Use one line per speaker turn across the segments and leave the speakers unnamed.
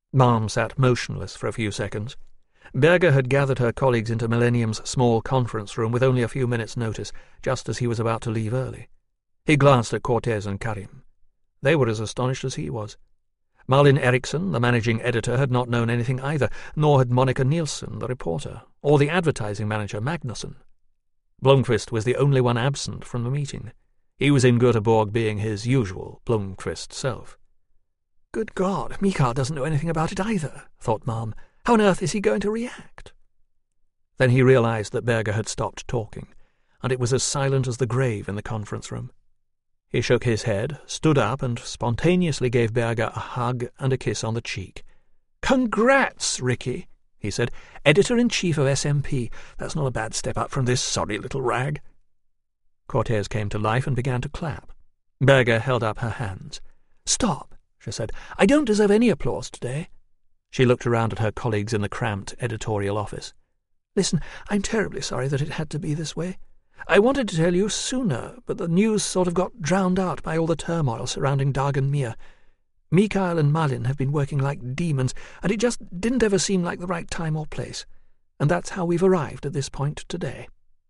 Malm sat motionless for a few seconds. Berger had gathered her colleagues into Millennium's small conference room with only a few minutes' notice, just as he was about to leave early. He glanced at Cortez and Karim. They were as astonished as he was. Malin Eriksson, the managing editor, had not known anything either, nor had Monica Nielsen, the reporter, or the advertising manager, Magnusson. Blomqvist was the only one absent from the meeting. He was in Göteborg being his usual Blomqvist self. "Good God, Mikael doesn't know anything about it either," thought Malm. "How on earth is he going to react?" Then he realized that Berger had stopped talking, and it was as silent as the grave in the conference room. He shook his head, stood up, and spontaneously gave Berger a hug and a kiss on the cheek. "Congrats, Ricky," he said. "Editor-in-chief of SMP. That's not a bad step up from this sorry little rag." Cortez came to life and began to clap. Berger held up her hands. "Stop," she said. "I don't deserve any applause today." She looked around at her colleagues in the cramped editorial office. "Listen, I'm terribly sorry that it had to be this way. I wanted to tell you sooner, but the news sort of got drowned out by all the turmoil surrounding Dagen Mir. Mikael and Malin have been working like demons, and it just didn't ever seem like the right time or place. And that's how we've arrived at this point today."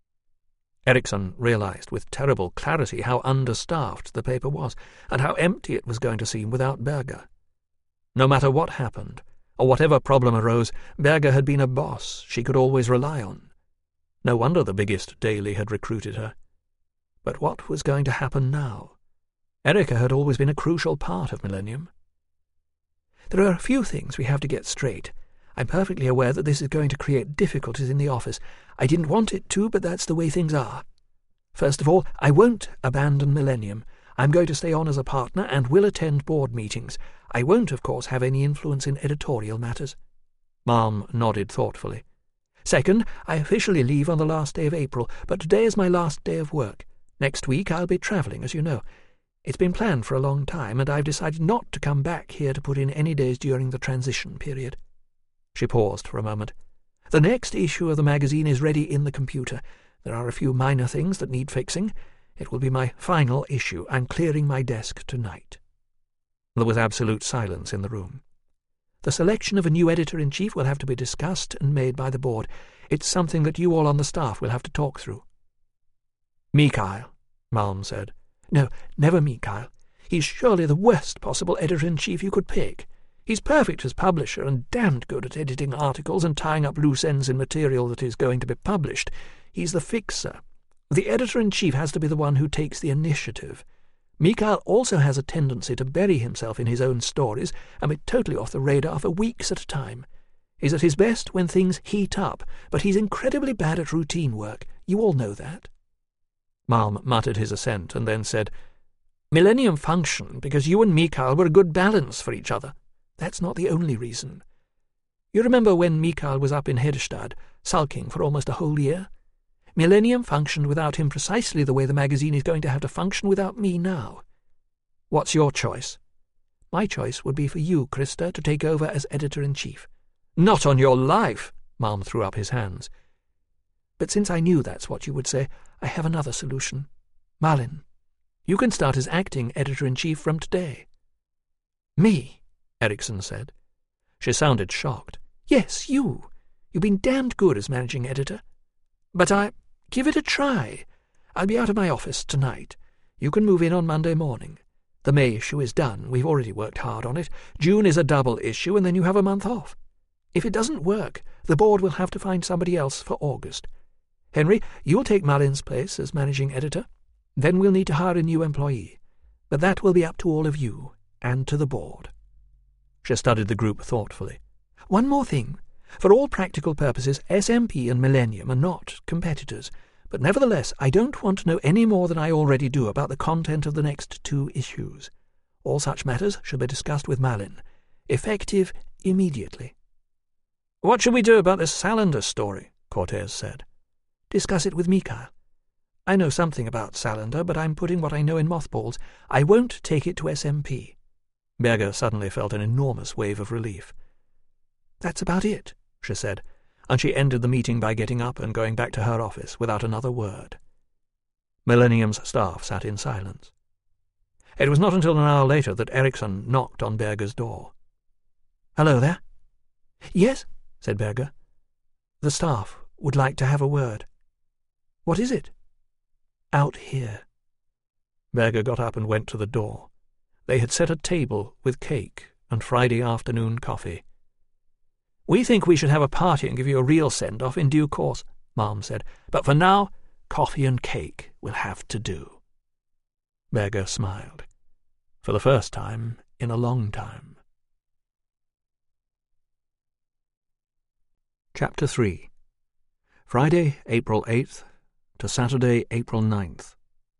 Eriksson realized with terrible clarity how understaffed the paper was, and how empty it was going to seem without Berger. No matter what happened, or whatever problem arose, Berger had been a boss she could always rely on. No wonder the biggest daily had recruited her. But what was going to happen now? Erika had always been a crucial part of Millennium. "There are a few things we have to get straight. I'm perfectly aware that this is going to create difficulties in the office. I didn't want it to, but that's the way things are. First of all, I won't abandon Millennium. I'm going to stay on as a partner and will attend board meetings. I won't, of course, have any influence in editorial matters." Malm nodded thoughtfully. "Second, I officially leave on the last day of April, but today is my last day of work. Next week I'll be travelling, as you know. It's been planned for a long time, and I've decided not to come back here to put in any days during the transition period." She paused for a moment. "The next issue of the magazine is ready in the computer. There are a few minor things that need fixing. It will be my final issue. I'm clearing my desk tonight." There was absolute silence in the room. "The selection of a new editor-in-chief will have to be discussed and made by the board. It's something that you all on the staff will have to talk through." "Mikael," Malm said. "No, never Mikael. He's surely the worst possible editor-in-chief you could pick. He's perfect as publisher and damned good at editing articles and tying up loose ends in material that is going to be published. He's the fixer. The editor-in-chief has to be the one who takes the initiative. Mikael also has a tendency to bury himself in his own stories and be totally off the radar for weeks at a time. He's at his best when things heat up, but he's incredibly bad at routine work. You all know that." Malm muttered his assent and then said, "Millennium functioned because you and Mikael were a good balance for each other. That's not the only reason. You remember when Mikael was up in Hedestad, sulking for almost a whole year? Millennium functioned without him precisely the way the magazine is going to have to function without me now. What's your choice?" "My choice would be for you, Krista, to take over as editor-in-chief." "Not on your life!" Malm threw up his hands. "But since I knew that's what you would say, I have another solution. Malin, you can start as acting editor-in-chief from today." "Me?" Eriksson said. She sounded shocked. "Yes, you. You've been damned good as managing editor. But give it a try. I'll be out of my office tonight. You can move in on Monday morning. The May issue is done. We've already worked hard on it. June is a double issue, and then you have a month off. If it doesn't work, the board will have to find somebody else for August. Henry, you'll take Malin's place as managing editor. Then we'll need to hire a new employee. But that will be up to all of you, and to the board." She studied the group thoughtfully. "One more thing. For all practical purposes, SMP and Millennium are not competitors, but nevertheless I don't want to know any more than I already do about the content of the next 2 issues. All such matters should be discussed with Malin. Effective immediately." "What should we do about this Salander story?" Cortez said. "Discuss it with Mikael. I know something about Salander, but I'm putting what I know in mothballs. I won't take it to SMP." Berger suddenly felt an enormous wave of relief. "That's about it," she said, and she ended the meeting by getting up and going back to her office without another word. Millennium's staff sat in silence. It was not until an hour later that Eriksson knocked on Berger's door. Hello there. Yes, said Berger. The staff would like to have a word. What is it? Out here. Berger got up and went to the door. They had set a table with cake and Friday afternoon coffee. We think we should have a party and give you a real send-off in due course, Mom said. But for now, coffee and cake will have to do. Berger smiled. For the first time in a long time. Chapter 3. Friday, April 8th to Saturday, April 9th.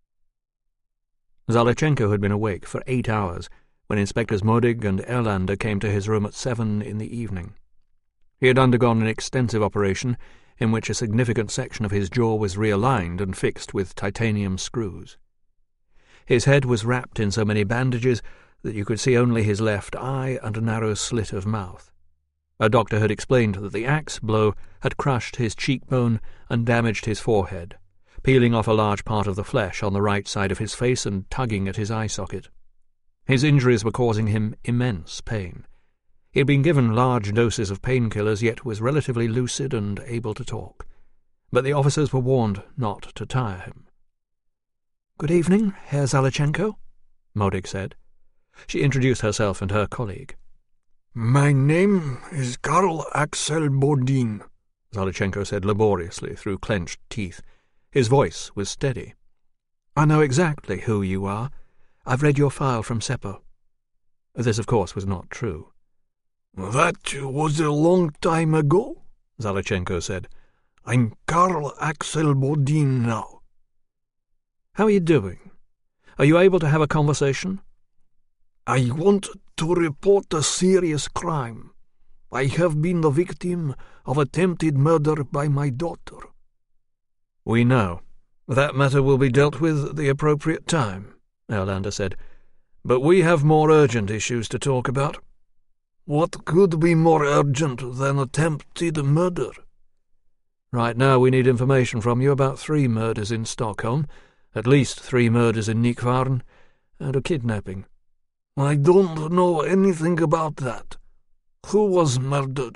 Zalichenko had been awake for 8 hours when Inspectors Modig and Erlander came to his room at 7 in the evening. He had undergone an extensive operation in which a significant section of his jaw was realigned and fixed with titanium screws. His head was wrapped in so many bandages that you could see only his left eye and a narrow slit of mouth. A doctor had explained that the axe blow had crushed his cheekbone and damaged his forehead, peeling off a large part of the flesh on the right side of his face and tugging at his eye socket. His injuries were causing him immense pain. He had been given large doses of painkillers, yet was relatively lucid and able to talk. But the officers were warned not to tire him. "Good evening, Herr Zalichenko," Modig said. She introduced herself and her colleague.
"My name is Karl Axel Bodin," Zalichenko said laboriously through clenched teeth. His voice was steady.
"I know exactly who you are. I've read your file from Seppo." This, of course, was not true.
"That was a long time ago," Zalichenko said. "I'm Karl Axel Bodin now."
"How are you doing? Are you able to have a conversation?"
"I want to report a serious crime. I have been the victim of attempted murder by my daughter."
"We know. That matter will be dealt with at the appropriate time," Erlander said. "But we have more urgent issues to talk about."
"What could be more urgent than attempted murder?"
"Right now we need information from you about 3 murders in Stockholm, at least 3 murders in Nykvarn, and a kidnapping."
"I don't know anything about that. Who was murdered?"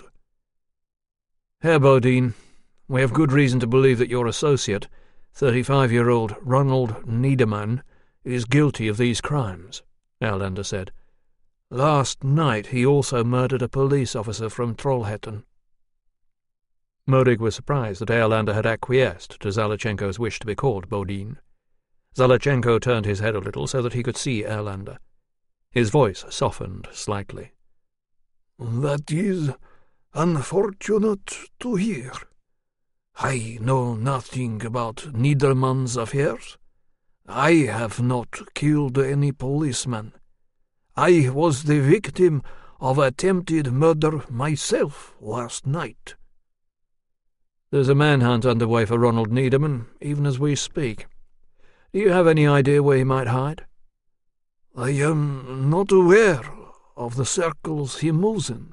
"Herr Bodin, we have good reason to believe that your associate, 35-year-old Ronald Niedermann, is guilty of these crimes," Erlander said. "Last night he also murdered a police officer from Trollhättan." Modig was surprised that Erlander had acquiesced to Zalichenko's wish to be called Bodin. Zalichenko turned his head a little so that he could see Erlander. His voice softened slightly.
"That is unfortunate to hear. I know nothing about Niedermann's affairs. I have not killed any policeman. I was the victim of attempted murder myself last night."
"There's a manhunt underway for Ronald Niedermann, even as we speak. Do you have any idea where he might hide?"
"I am not aware of the circles he moves in.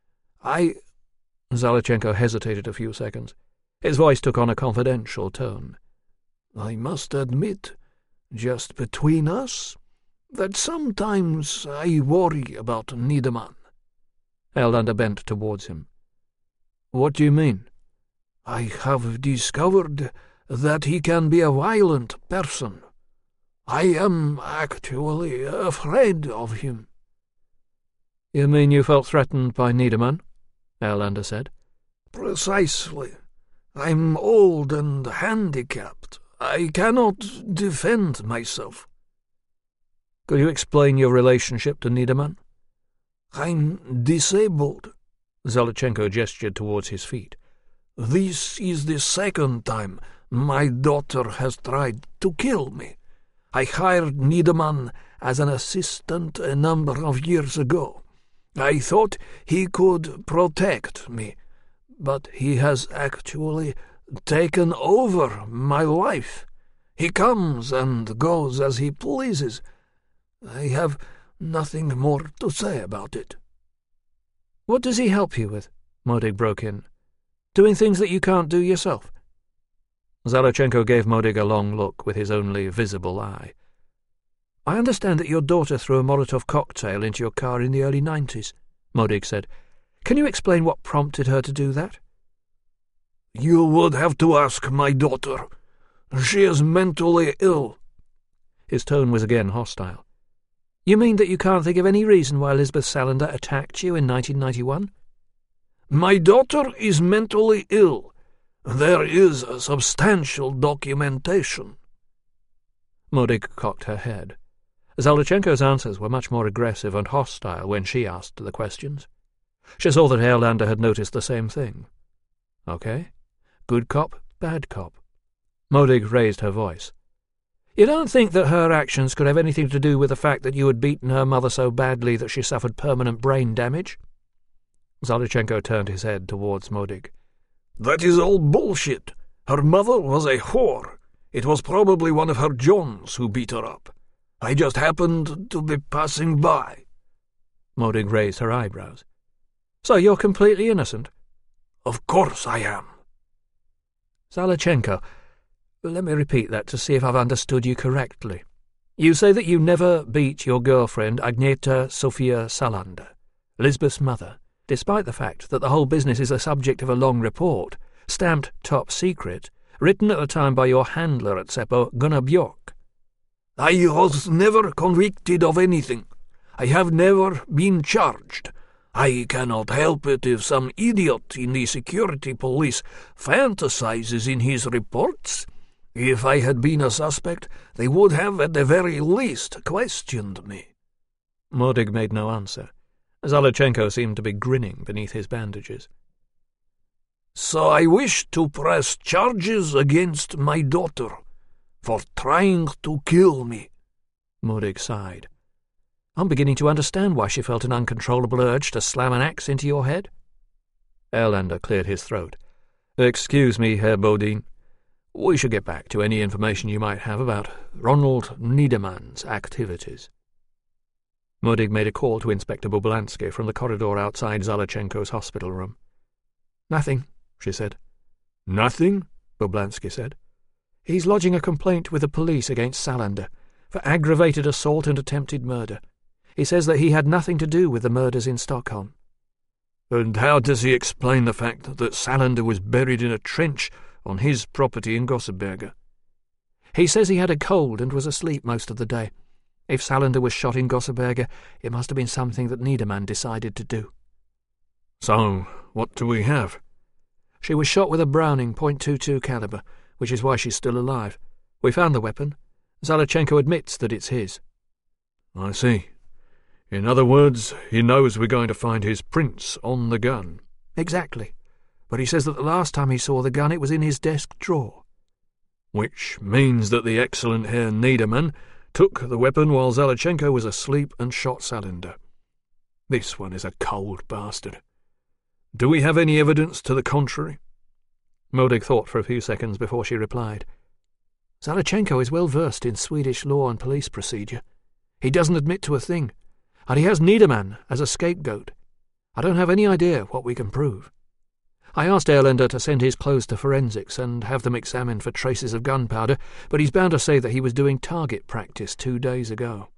Zalichenko hesitated a few seconds. His voice took on a confidential tone.
"I must admit, just between us, that sometimes I worry about Niedermann."
Erlander bent towards him. "What do you mean?"
"I have discovered that he can be a violent person. I am actually afraid of him."
"You mean you felt threatened by Niedermann?" Erlander said.
"Precisely. I'm old and handicapped. I cannot defend myself."
"Could you explain your relationship to Niedermann?"
"I'm disabled."
Zalichenko gestured towards his feet.
"This is the second time my daughter has tried to kill me. I hired Niedermann as an assistant a number of years ago. I thought he could protect me, but he has actually taken over my life. He comes and goes as he pleases. I have nothing more to say about it."
"What does he help you with?" Modig broke in. "Doing things that you can't do yourself?" Zalichenko gave Modig a long look with his only visible eye. "I understand that your daughter threw a Molotov cocktail into your car in the early 90s, Modig said. "Can you explain what prompted her to do that?"
"You would have to ask my daughter. She is mentally ill."
His tone was again hostile. "You mean that you can't think of any reason why Lisbeth Salander attacked you in 1991?
My daughter is mentally ill. There is substantial documentation."
Modig cocked her head. Zalachenko's answers were much more aggressive and hostile when she asked the questions. She saw that Erlander had noticed the same thing. Okay. Good cop, bad cop. Modig raised her voice. "You don't think that her actions could have anything to do with the fact that you had beaten her mother so badly that she suffered permanent brain damage?" Zalachenko turned his head towards Modig.
"That is all bullshit. Her mother was a whore. It was probably one of her Johns who beat her up. I just happened to be passing by."
Modig raised her eyebrows. "So you're completely innocent?"
"Of course I am."
"Zalachenko, let me repeat that to see if I've understood you correctly. You say that you never beat your girlfriend Agneta Sofia Salander, Lisbeth's mother, despite the fact that the whole business is the subject of a long report, stamped top secret, written at the time by your handler at Seppo, Gunnar Björk."
"I was never convicted of anything. I have never been charged. I cannot help it if some idiot in the security police fantasizes in his reports. If I had been a suspect, they would have at the very least questioned me."
Modig made no answer. Zalachenko seemed to be grinning beneath his bandages.
"So I wish to press charges against my daughter for trying to kill me."
Modig sighed. "I'm beginning to understand why she felt an uncontrollable urge to slam an axe into your head." Erlander cleared his throat. "Excuse me, Herr Bodin. We should get back to any information you might have about Ronald Niedermann's activities." Modig made a call to Inspector Bublansky from the corridor outside Zalachenko's hospital room. "Nothing," she said.
"Nothing?"
Bublansky said. "He's lodging a complaint with the police against Salander for aggravated assault and attempted murder. He says that he had nothing to do with the murders in Stockholm."
"And how does he explain the fact that Salander was buried in a trench on his property in Gosseberga?"
"He says he had a cold and was asleep most of the day. If Salander was shot in Gosseberga, it must have been something that Niedermann decided to do."
"So, what do we have?"
"She was shot with a Browning .22 caliber, which is why she's still alive. We found the weapon. Zalachenko admits that it's his."
"I see. In other words, he knows we're going to find his prints on the gun."
"Exactly. But he says that the last time he saw the gun it was in his desk drawer."
"Which means that the excellent Herr Niedermann took the weapon while Zalachenko was asleep and shot Salander. This one is a cold bastard. Do we have any evidence to the contrary?"
Modig thought for a few seconds before she replied. "Zalachenko is well versed in Swedish law and police procedure. He doesn't admit to a thing, and he has Niedermann as a scapegoat. I don't have any idea what we can prove. I asked Erlander to send his clothes to forensics and have them examined for traces of gunpowder, but he's bound to say that he was doing target practice 2 days ago."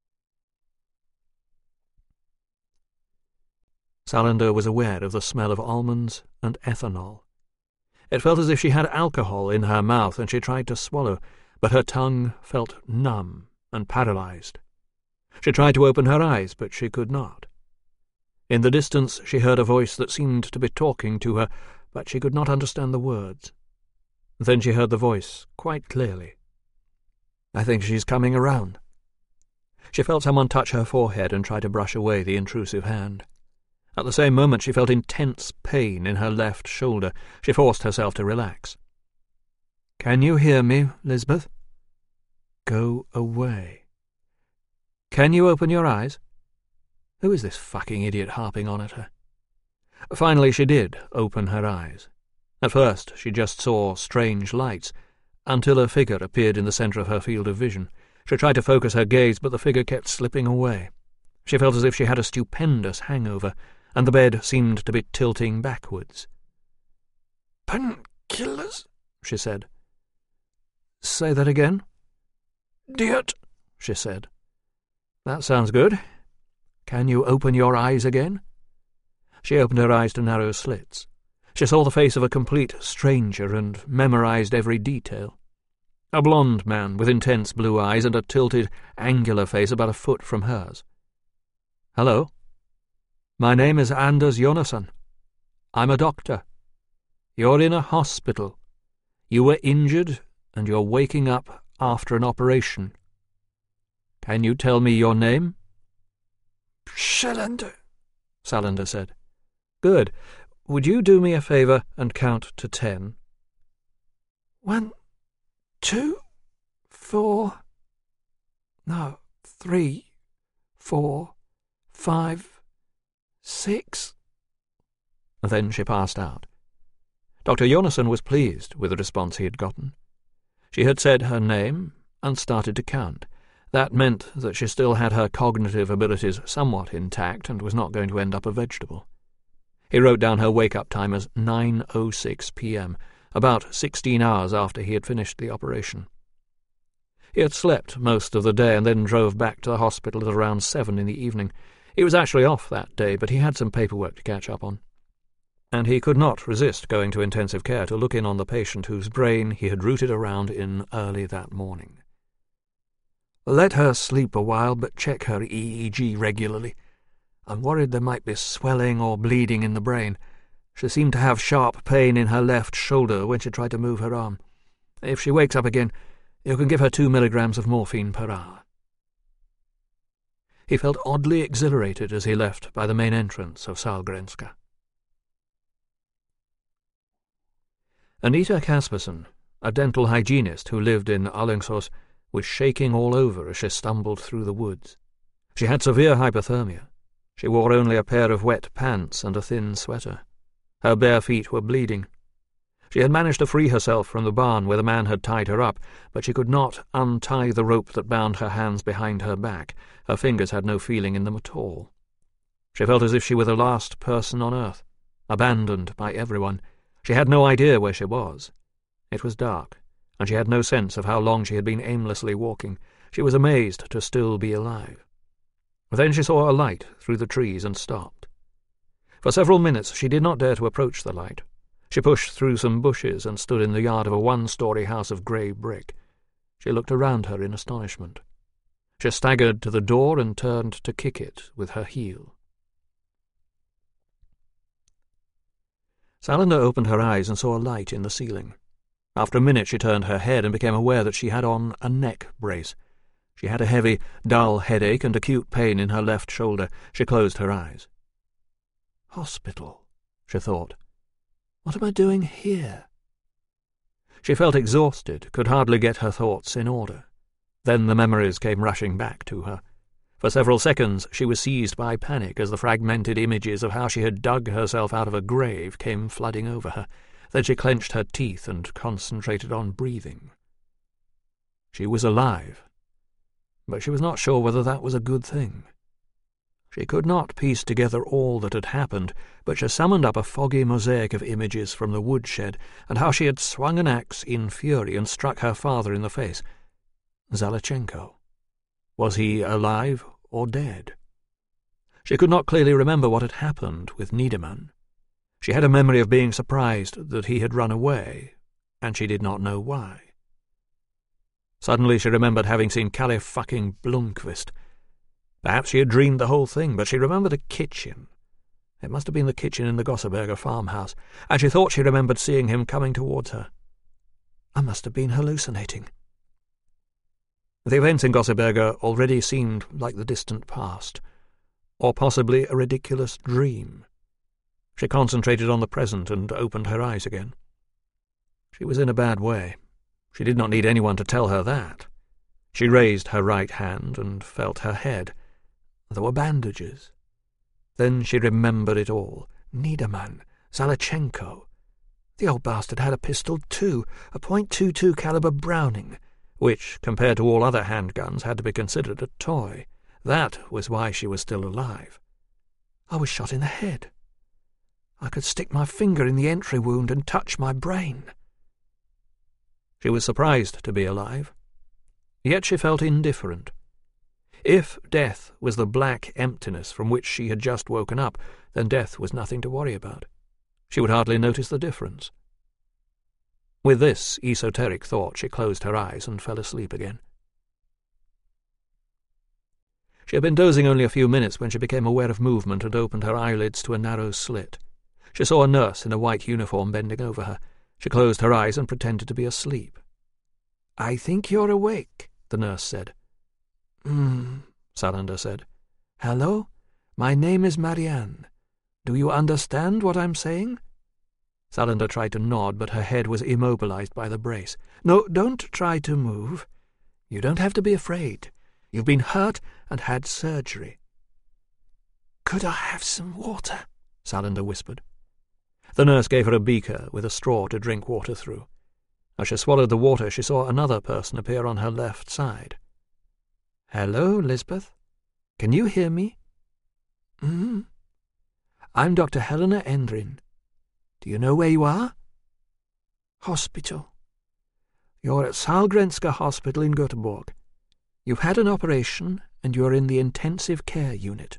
Salander was aware of the smell of almonds and ethanol. It felt as if she had alcohol in her mouth and she tried to swallow, but her tongue felt numb and paralyzed. She tried to open her eyes, but she could not. In the distance she heard a voice that seemed to be talking to her, but she could not understand the words. Then she heard the voice quite clearly. "I think she's coming around." She felt someone touch her forehead and try to brush away the intrusive hand. At the same moment she felt intense pain in her left shoulder. She forced herself to relax. "Can you hear me, Lisbeth?" "Go away." "Can you open your eyes?" Who is this fucking idiot harping on at her? Finally she did open her eyes. At first she just saw strange lights, until a figure appeared in the centre of her field of vision. She tried to focus her gaze, but the figure kept slipping away. She felt as if she had a stupendous hangover, and the bed seemed to be tilting backwards.
"Painkillers?"
she said. "Say that again?"
"Diet,"
she said. "That sounds good. Can you open your eyes again?" She opened her eyes to narrow slits. She saw the face of a complete stranger and memorized every detail. A blond man with intense blue eyes and a tilted, angular face about a foot from hers. "Hello. My name is Anders Jonasson. I'm a doctor. You're in a hospital. You were injured, and you're waking up after an operation. Can you tell me your name?"
"Salander,"
Salander said. "Good. Would you do me a favor and count to 10?
1, 2, 4... No, 3, 4, 5, 6...
Then she passed out. Dr. Jonasson was pleased with the response he had gotten. She had said her name and started to count. That meant that she still had her cognitive abilities somewhat intact and was not going to end up a vegetable. He wrote down her wake-up time as 9:06 p.m., about 16 hours after he had finished the operation. He had slept most of the day and then drove back to the hospital at around 7 in the evening. He was actually off that day, but he had some paperwork to catch up on. And he could not resist going to intensive care to look in on the patient whose brain he had rooted around in early that morning.
"Let her sleep a while, but check her EEG regularly. I'm worried there might be swelling or bleeding in the brain. She seemed to have sharp pain in her left shoulder when she tried to move her arm. If she wakes up again, you can give her 2 milligrams of morphine per hour." He felt oddly exhilarated as he left by the main entrance of Sahlgrenska. Anita Kaspersen, a dental hygienist who lived in Alingsås, was shaking all over as she stumbled through the woods. She had severe hypothermia. She wore only a pair of wet pants and a thin sweater. Her bare feet were bleeding. She had managed to free herself from the barn where the man had tied her up, but she could not untie the rope that bound her hands behind her back. Her fingers had no feeling in them at all. She felt as if she were the last person on earth, abandoned by everyone. She had no idea where she was. It was dark, and she had no sense of how long she had been aimlessly walking. She was amazed to still be alive. Then she saw a light through the trees and stopped. For several minutes she did not dare to approach the light. She pushed through some bushes and stood in the yard of a 1-story house of grey brick. She looked around her in astonishment. She staggered to the door and turned to kick it with her heel. Salander opened her eyes and saw a light in the ceiling. After a minute she turned her head and became aware that she had on a neck brace. She had a heavy, dull headache and acute pain in her left shoulder. She closed her eyes. "Hospital," she thought. "What am I doing here?" She felt exhausted, could hardly get her thoughts in order. Then the memories came rushing back to her. For several seconds she was seized by panic as the fragmented images of how she had dug herself out of a grave came flooding over her. Then she clenched her teeth and concentrated on breathing. She was alive, but she was not sure whether that was a good thing. She could not piece together all that had happened, but she summoned up a foggy mosaic of images from the woodshed, and how she had swung an axe in fury and struck her father in the face. Zalichenko. Was he alive or dead? She could not clearly remember what had happened with Niedermann. She had a memory of being surprised that he had run away, and she did not know why. Suddenly she remembered having seen Kalle fucking Blomqvist. Perhaps she had dreamed the whole thing, but she remembered a kitchen. It must have been the kitchen in the Gosseberger farmhouse, and she thought she remembered seeing him coming towards her. I must have been hallucinating. The events in Gosseberger already seemed like the distant past, or possibly a ridiculous dream. She concentrated on the present and opened her eyes again. She was in a bad way. She did not need anyone to tell her that. She raised her right hand and felt her head. There were bandages. Then she remembered it all. Niedermann, Zalichenko. The old bastard had a pistol too, a .22 caliber Browning, which, compared to all other handguns, had to be considered a toy. That was why she was still alive. I was shot in the head. I could stick my finger in the entry wound and touch my brain. She was surprised to be alive. Yet she felt indifferent.
If death was the black emptiness from which she had just woken up, then death was nothing to worry about. She would hardly notice the difference. With this esoteric thought, she closed her eyes and fell asleep again. She had been dozing only a few minutes when she became aware of movement and opened her eyelids to a narrow slit. She saw a nurse in a white uniform bending over her. She closed her eyes and pretended to be asleep. "I think you're awake," the nurse said. Salander said. "Hello? My name is Marianne. Do you understand what I'm saying?" Salander tried to nod, but her head was immobilized by the brace. "No, don't try to move. You don't have to be afraid. You've been hurt and had surgery." "Could I have some water?" Salander whispered. The nurse gave her a beaker with a straw to drink water through. As she swallowed the water, she saw another person appear on her left side. "Hello, Lisbeth. Can you hear me?" "I'm Dr. Helena Endrin. Do you know where you are?" "Hospital." "You're at Sahlgrenska Hospital in Göteborg. You've had an operation, and you're in the intensive care unit."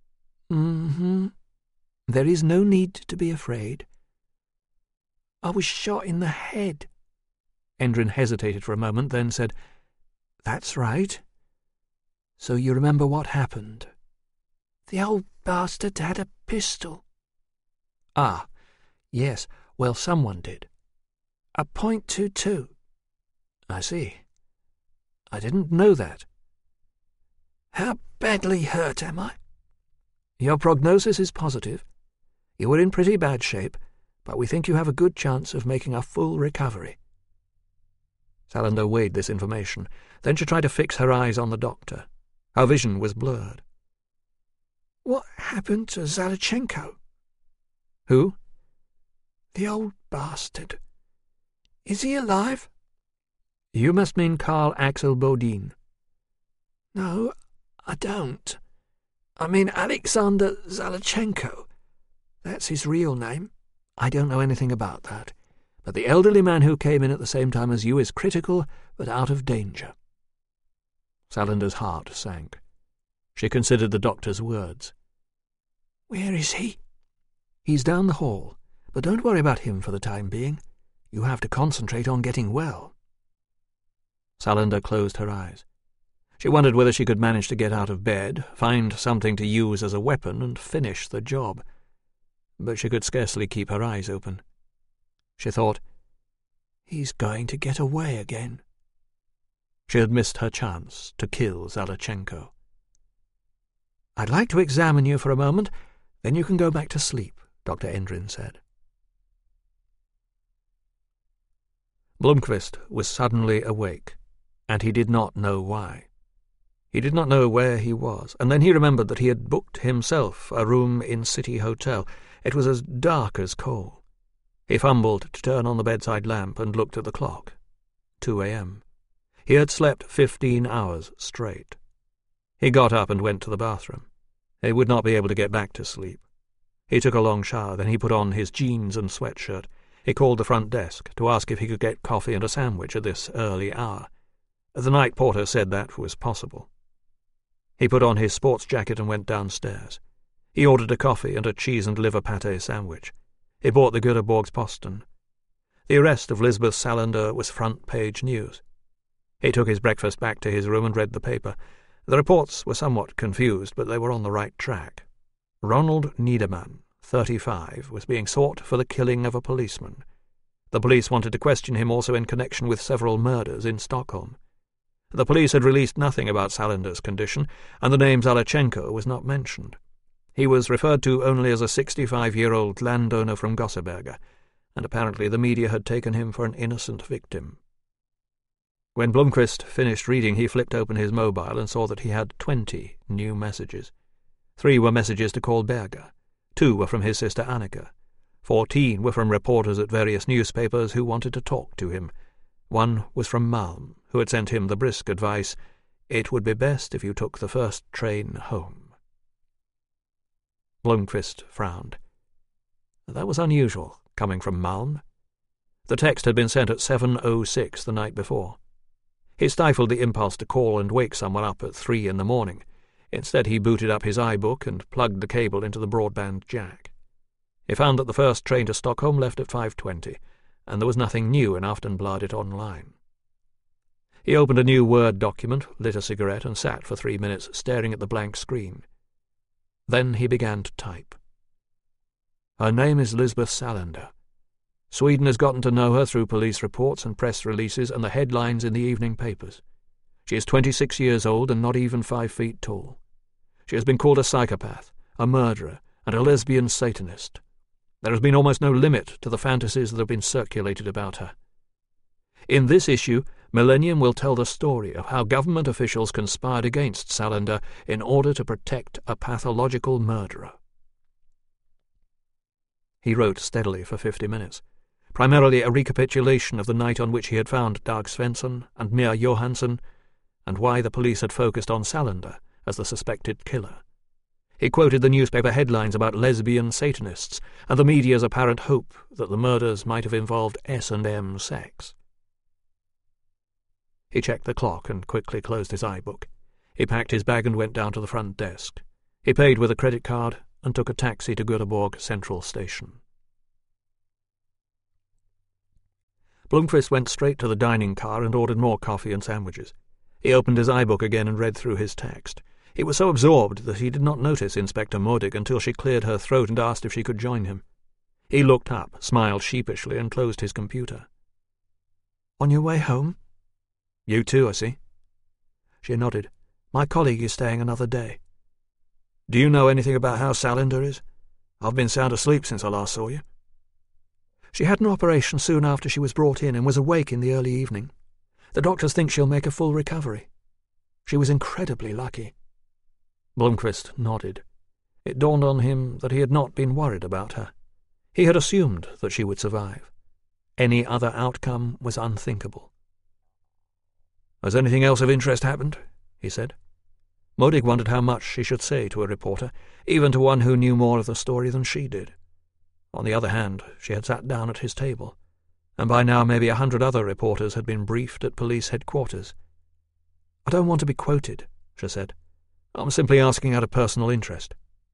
"There is no need to be afraid." "I was shot in the head." Endrin hesitated for a moment, then said, "That's right. So you remember what happened?" "The old bastard had a pistol." "Ah, yes. Well, someone did." "A .22. "I see. I didn't know that." "How badly hurt am I?" "Your prognosis is positive. You were in pretty bad shape, but we think you have a good chance of making a full recovery." Salander weighed this information. Then she tried to fix her eyes on the doctor. Her vision was blurred. "What happened to Zalachenko?" "Who?" "The old bastard. Is he alive?" "You must mean Karl Axel Bodin." "No, I don't. I mean Alexander Zalachenko. That's his real name." "I don't know anything about that. But the elderly man who came in at the same time as you is critical, but out of danger." Salander's heart sank. She considered the doctor's words. "Where is he?" "He's down the hall, but don't worry about him for the time being. You have to concentrate on getting well." Salander closed her eyes. She wondered whether she could manage to get out of bed, find something to use as a weapon, and finish the job. But she could scarcely keep her eyes open. She thought, "He's going to get away again." She had missed her chance to kill Zalachenko. "I'd like to examine you for a moment, then you can go back to sleep," Dr. Endrin said. Blomqvist was suddenly awake, and he did not know why. He did not know where he was, and then he remembered that he had booked himself a room in City Hotel. It was as dark as coal. He fumbled to turn on the bedside lamp and looked at the clock. 2 a.m. He had slept 15 hours straight. He got up and went to the bathroom. He would not be able to get back to sleep. He took a long shower, then he put on his jeans and sweatshirt. He called the front desk to ask if he could get coffee and a sandwich at this early hour. The night porter said that was possible. He put on his sports jacket and went downstairs. He ordered a coffee and a cheese and liver pâté sandwich. He bought the Göteborgs-Posten. The arrest of Lisbeth Salander was front-page news. He took his breakfast back to his room and read the paper. The reports were somewhat confused, but they were on the right track. Ronald Niedermann, 35, was being sought for the killing of a policeman. The police wanted to question him also in connection with several murders in Stockholm. The police had released nothing about Salander's condition, and the name Zalachenko was not mentioned. He was referred to only as a 65-year-old landowner from Gosseberga, and apparently the media had taken him for an innocent victim. When Blomqvist finished reading, he flipped open his mobile and saw that he had 20 new messages. 3 were messages to call Berger. 2 were from his sister Annika. 14 were from reporters at various newspapers who wanted to talk to him. 1 was from Malm, who had sent him the brisk advice, "It would be best if you took the first train home." Blomqvist frowned. That was unusual, coming from Malm. The text had been sent at 7:06 the night before. He stifled the impulse to call and wake someone up at 3 a.m. Instead, he booted up his iBook and plugged the cable into the broadband jack. He found that the first train to Stockholm left at 5:20, and there was nothing new in Aftonbladet online. He opened a new Word document, lit a cigarette, and sat for 3 minutes staring at the blank screen. Then he began to type. Her name is Lisbeth Salander. Sweden has gotten to know her through police reports and press releases and the headlines in the evening papers. She is 26 years old and not even 5 feet tall. She has been called a psychopath, a murderer, and a lesbian Satanist. There has been almost no limit to the fantasies that have been circulated about her. In this issue, Millennium will tell the story of how government officials conspired against Salander in order to protect a pathological murderer. He wrote steadily for 50 minutes, primarily a recapitulation of the night on which he had found Dag Svensson and Mia Johansson, and why the police had focused on Salander as the suspected killer. He quoted the newspaper headlines about lesbian Satanists and the media's apparent hope that the murders might have involved S&M sex. He checked the clock and quickly closed his iBook. He packed his bag and went down to the front desk. He paid with a credit card and took a taxi to Göteborg Central Station. Blomqvist went straight to the dining car and ordered more coffee and sandwiches. He opened his iBook again and read through his text. He was so absorbed that he did not notice Inspector Modig until she cleared her throat and asked if she could join him. He looked up, smiled sheepishly, and closed his computer. "On your way home?" "You too, I see." She nodded. "My colleague is staying another day." "Do you know anything about how Salander is? I've been sound asleep since I last saw you." "She had an operation soon after she was brought in and was awake in the early evening. The doctors think she'll make a full recovery. She was incredibly lucky." Blomqvist nodded. It dawned on him that he had not been worried about her. He had assumed that she would survive. Any other outcome was unthinkable. "Has anything else of interest happened?" he said. Modig wondered how much she should say to a reporter, even to one who knew more of the story than she did. On the other hand, she had sat down at his table, and by now maybe 100 other reporters had been briefed at police headquarters. "I don't want to be quoted," she said. "I'm simply asking out of personal interest."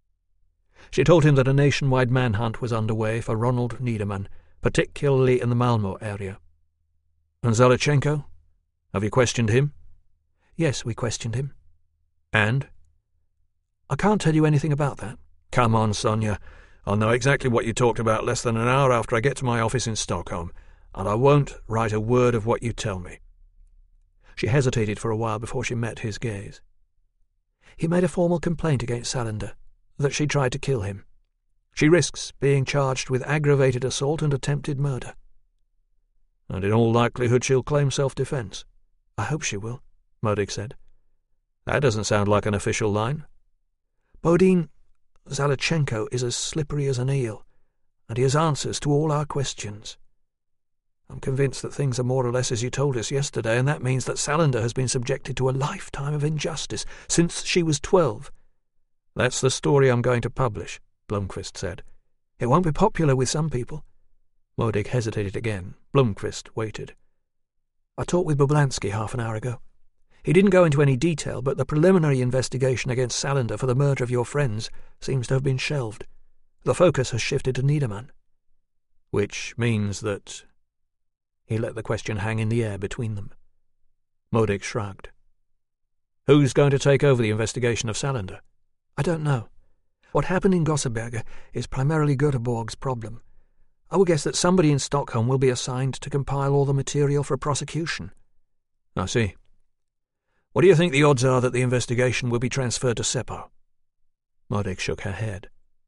She told him that a nationwide manhunt was underway for Ronald Niederman, particularly in the Malmö area. "And Zalichenko? Have you questioned him?" "Yes, we questioned him." "And?" "I can't tell you anything about that." "Come on, Sonia. I'll know exactly what you talked about less than an hour after I get to my office in Stockholm, and I won't write a word of what you tell me." She hesitated for a while before she met his gaze. "He made a formal complaint against Salander, that she tried to kill him. She risks being charged with aggravated assault and attempted murder." "And in all likelihood she'll claim self-defense." "I hope she will," Modig said. "That doesn't sound like an official line." "Bodin Zalichenko is as slippery as an eel, and he has answers to all our questions. I'm convinced that things are more or less as you told us yesterday, and that means that Salander has been subjected to a lifetime of injustice since she was 12. "That's the story I'm going to publish," Blomqvist said. "It won't be popular with some people." Modig hesitated again. Blomqvist waited. "I talked with Boblansky half an hour ago. He didn't go into any detail, but the preliminary investigation against Salander for the murder of your friends seems to have been shelved. The focus has shifted to Niederman." "Which means that—" He let the question hang in the air between them. Modig shrugged. "Who's going to take over the investigation of Salander?" "I don't know. What happened in Gosseberga is primarily Göteborg's problem. I would guess that somebody in Stockholm will be assigned to compile all the material for prosecution." "I see. What do you think the odds are that the investigation will be transferred to Seppo?" Modig shook her head.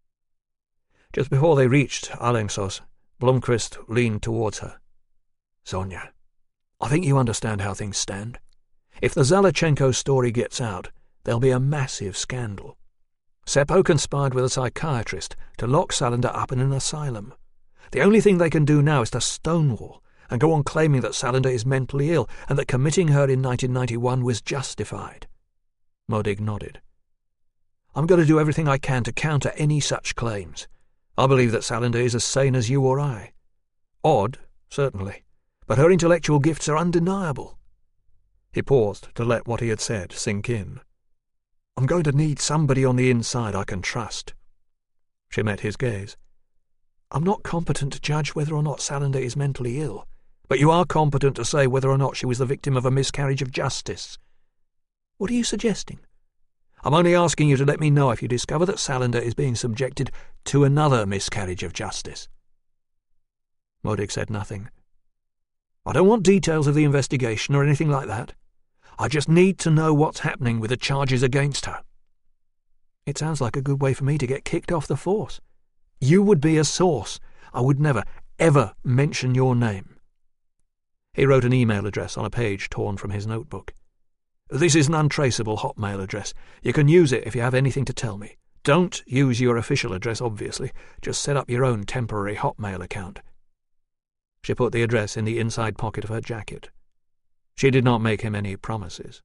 Just before they reached Alingsås, Blomqvist leaned towards her. "Sonia, I think you understand how things stand. If the Zalichenko story gets out, there'll be a massive scandal. Seppo conspired with a psychiatrist to lock Salander up in an asylum. The only thing they can do now is to stonewall and go on claiming that Salander is mentally ill and that committing her in 1991 was justified." Modig nodded. "I'm going to do everything I can to counter any such claims. I believe that Salander is as sane as you or I. Odd, certainly, but her intellectual gifts are undeniable." He paused to let what he had said sink in. "I'm going to need somebody on the inside I can trust." She met his gaze. "I'm not competent to judge whether or not Salander is mentally ill, but you are competent to say whether or not she was the victim of a miscarriage of justice. What are you suggesting? I'm only asking you to let me know if you discover that Salander is being subjected to another miscarriage of justice." Modig said nothing. "I don't want details of the investigation or anything like that. I just need to know what's happening with the charges against her." "It sounds like a good way for me to get kicked off the force." "You would be a source. I would never, ever mention your name." He wrote an email address on a page torn from his notebook. "This is an untraceable Hotmail address. You can use it if you have anything to tell me. Don't use your official address, obviously. Just set up your own temporary Hotmail account." She put the address in the inside pocket of her jacket. She did not make him any promises.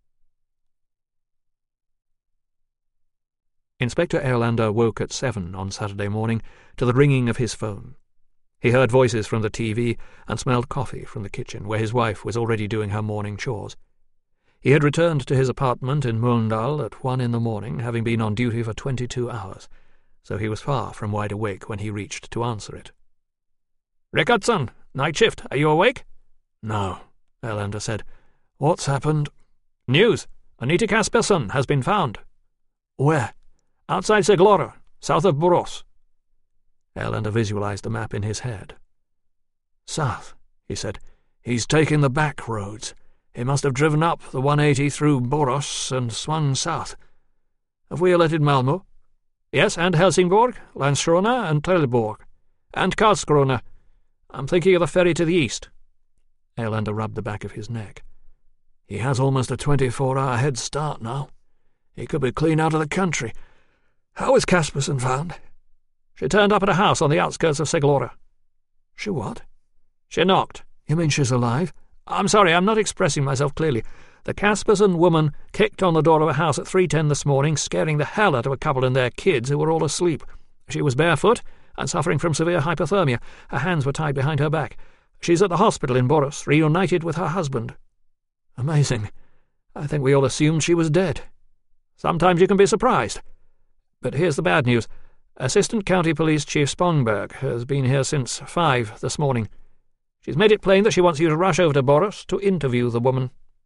Inspector Erlander woke at 7 on Saturday morning to the ringing of his phone. He heard voices from the TV and smelled coffee from the kitchen, where his wife was already doing her morning chores. He had returned to his apartment in Mölndal at 1 in the morning, having been on duty for 22 hours, so he was far from wide awake when he reached to answer it. "Rickardson, night shift. Are you awake?" "No," Erlander said. "What's happened?" "News. Anita Kasperson has been found." "Where?" "Outside Seglora, south of Borås." Erlander visualized the map in his head. "South," he said. "He's taken the back roads. He must have driven up the 180 through Borås and swung south. Have we alerted Malmö?" "Yes, and Helsingborg, Landskrona and Trelleborg. And Karlskrona. I'm thinking of the ferry to the east." Erlander rubbed the back of his neck. "He has almost a 24-hour head start now. He could be clean out of the country. How was Kasperson found?" "She turned up at a house on the outskirts of Seglora." "She what?" "She knocked." "You mean she's alive?" "I'm sorry, I'm not expressing myself clearly. The Kasperson woman kicked on the door of a house at 3:10 this morning, scaring the hell out of a couple and their kids who were all asleep. She was barefoot and suffering from severe hypothermia. Her hands were tied behind her back. She's at the hospital in Borås, reunited with her husband." "Amazing. I think we all assumed she was dead." "Sometimes you can be surprised. But here's the bad news. Assistant County Police Chief Spongberg has been here since 5 this morning. She's made it plain that she wants you to rush over to Borås to interview the woman."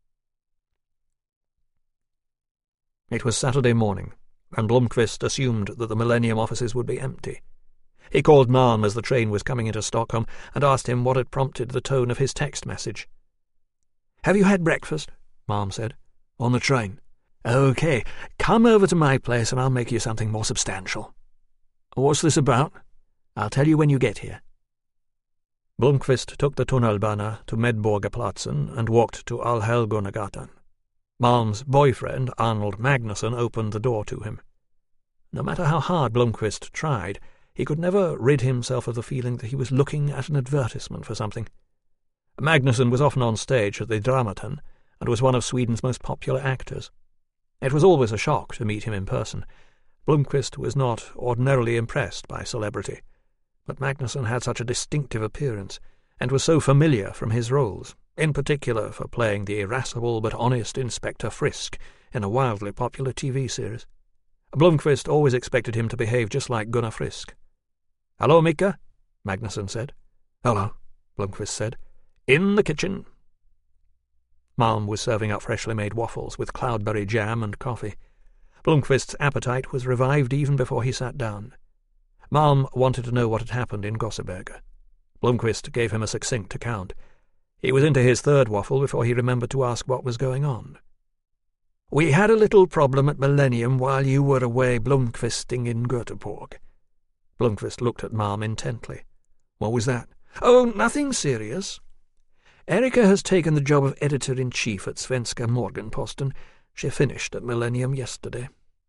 It was Saturday morning, and Blomqvist assumed that the Millennium offices would be empty. He called Malm as the train was coming into Stockholm and asked him what had prompted the tone of his text message. "Have you had breakfast?" Malm said. "On the train." "OK, come over to my place and I'll make you something more substantial." "What's this about?" "I'll tell you when you get here." Blomqvist took the Tunnelbana to Medborgarplatsen and walked to Allhelgonagatan. Malm's boyfriend, Arnold Magnusson, opened the door to him. No matter how hard Blomqvist tried, he could never rid himself of the feeling that he was looking at an advertisement for something. Magnusson was often on stage at the Dramaten and was one of Sweden's most popular actors. It was always a shock to meet him in person. Blomqvist was not ordinarily impressed by celebrity, but Magnusson had such a distinctive appearance, and was so familiar from his roles, in particular for playing the irascible but honest Inspector Frisk in a wildly popular TV series. Blomqvist always expected him to behave just like Gunnar Frisk. "Hello, Mika," Magnusson said. "Hello," Blomqvist said. "In the kitchen." Malm was serving up freshly made waffles with cloudberry jam and coffee. Blomqvist's appetite was revived even before he sat down. Malm wanted to know what had happened in Gosseberga. Blomqvist gave him a succinct account. He was into his third waffle before he remembered to ask what was going on. "We had a little problem at Millennium while you were away Blomqvisting in Göteborg." Blomqvist looked at Malm intently. "What was that?" "Oh, nothing serious. Erika has taken the job of editor-in-chief at Svenska Morgenposten. She finished at Millennium yesterday."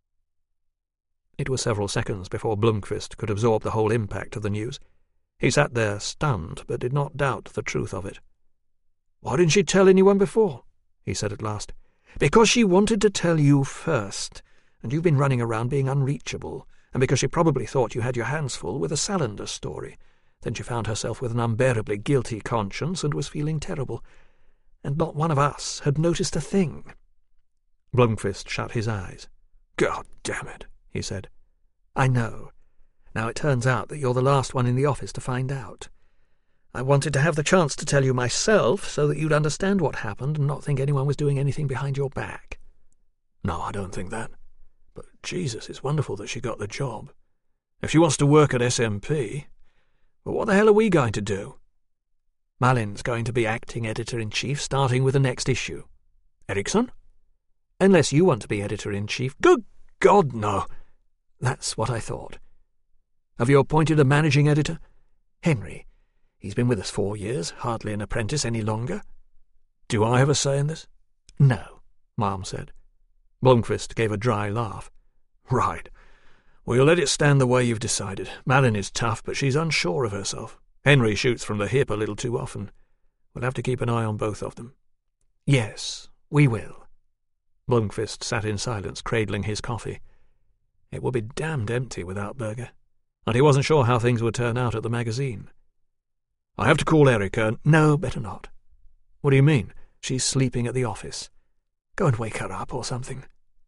It was several seconds before Blomqvist could absorb the whole impact of the news. He sat there stunned, but did not doubt the truth of it. "Why didn't she tell anyone before?" he said at last. "Because she wanted to tell you first, and you've been running around being unreachable, and because she probably thought you had your hands full with a Salander story. Then she found herself with an unbearably guilty conscience and was feeling terrible. and not one of us had noticed a thing." Blomqvist shut his eyes.
"God damn it," he said.
"I know. Now it turns out that you're the last one in the office to find out. I wanted to have the chance to tell you myself so that you'd understand what happened and not think anyone was doing anything behind your back."
"No, I don't think that. But Jesus, it's wonderful that she got the job. If she wants to work at SMP, well, what the hell are we going to do?"
"Malin's going to be acting editor-in-chief, starting with the next issue."
"Eriksson?"
"Unless you want to be editor-in-chief."
"Good God, no."
"That's what I thought."
"Have you appointed a managing editor?"
"Henry. He's been with us 4 years, hardly an apprentice any longer."
"Do I have a say in this?"
"No," Mom said.
Blomqvist gave a dry laugh. "Right. Well, you'll let it stand the way you've decided. Malin is tough, but she's unsure of herself. Henry shoots from the hip a little too often. We'll have to keep an eye on both of them."
"Yes, we will."
Blomqvist sat in silence, cradling his coffee. It would be damned empty without Berger, and he wasn't sure how things would turn out at the magazine. "I have to call Erica."
"No, better not."
"What do you mean?"
"She's sleeping at the office. Go and wake her up or something."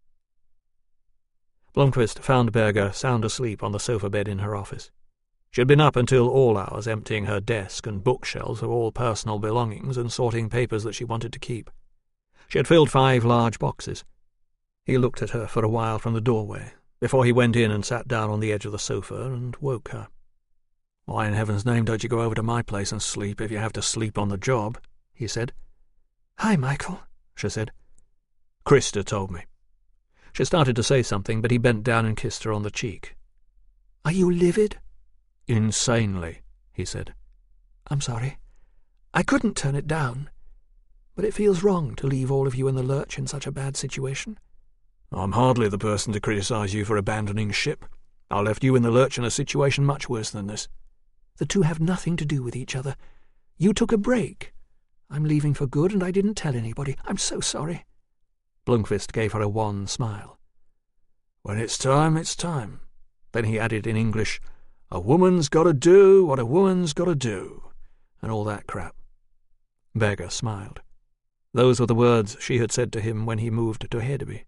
Blomqvist found Berger sound asleep on the sofa bed in her office. She had been up until all hours, emptying her desk and bookshelves of all personal belongings and sorting papers that she wanted to keep. She had filled 5 large boxes. He looked at her for a while from the doorway, before he went in and sat down on the edge of the sofa and woke her. "Why in heaven's name don't you go over to my place and sleep if you have to sleep on the job?" he said.
"Hi, Michael," she said.
"Krista told me."
She started to say something, but he bent down and kissed her on the cheek. "Are you livid?"
"Insanely," he said.
"I'm sorry. I couldn't turn it down. But it feels wrong to leave all of you in the lurch in such a bad situation."
"I'm hardly the person to criticize you for abandoning ship. I left you in the lurch in a situation much worse than this."
"The two have nothing to do with each other. You took a break. I'm leaving for good, and I didn't tell anybody. I'm so sorry."
Blomqvist gave her a wan smile. "When it's time, it's time." Then he added in English, "A woman's got to do what a woman's got to do," and all that crap. Berger smiled. Those were the words she had said to him when he moved to Hedeby.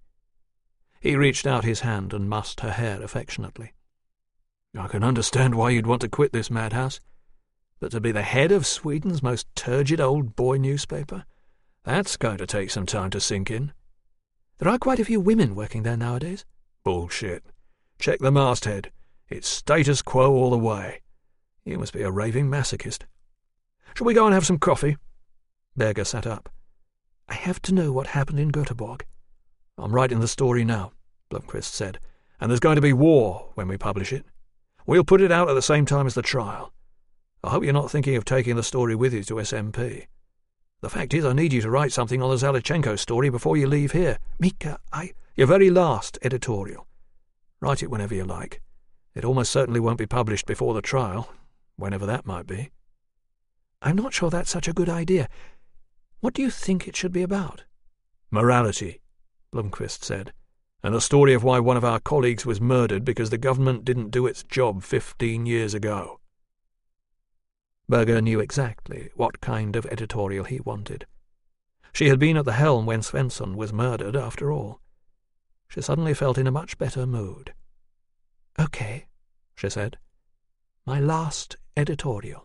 He reached out his hand and mussed her hair affectionately. "I can understand why you'd want to quit this madhouse. But to be the head of Sweden's most turgid old boy newspaper, that's going to take some time to sink in."
"There are quite a few women working there nowadays."
"Bullshit. Check the masthead. It's status quo all the way. You must be a raving masochist. Shall we go and have some coffee?" Berger sat up.
"I have to know what happened in Göteborg."
"I'm writing the story now," Blomqvist said, "and there's going to be war when we publish it. We'll put it out at the same time as the trial. I hope you're not thinking of taking the story with you to SMP. The fact is, I need you to write something on the Zalichenko story before you leave here."
"Mika,
Your very last editorial. Write it whenever you like. It almost certainly won't be published before the trial, whenever that might be."
"I'm not sure that's such a good idea. What do you think it should be about?"
"Morality," Blomqvist said, "and the story of why one of our colleagues was murdered because the government didn't do its job 15 years ago."
Berger knew exactly what kind of editorial he wanted. She had been at the helm when Svensson was murdered, after all. She suddenly felt in a much better mood. "Okay," she said. "My last editorial."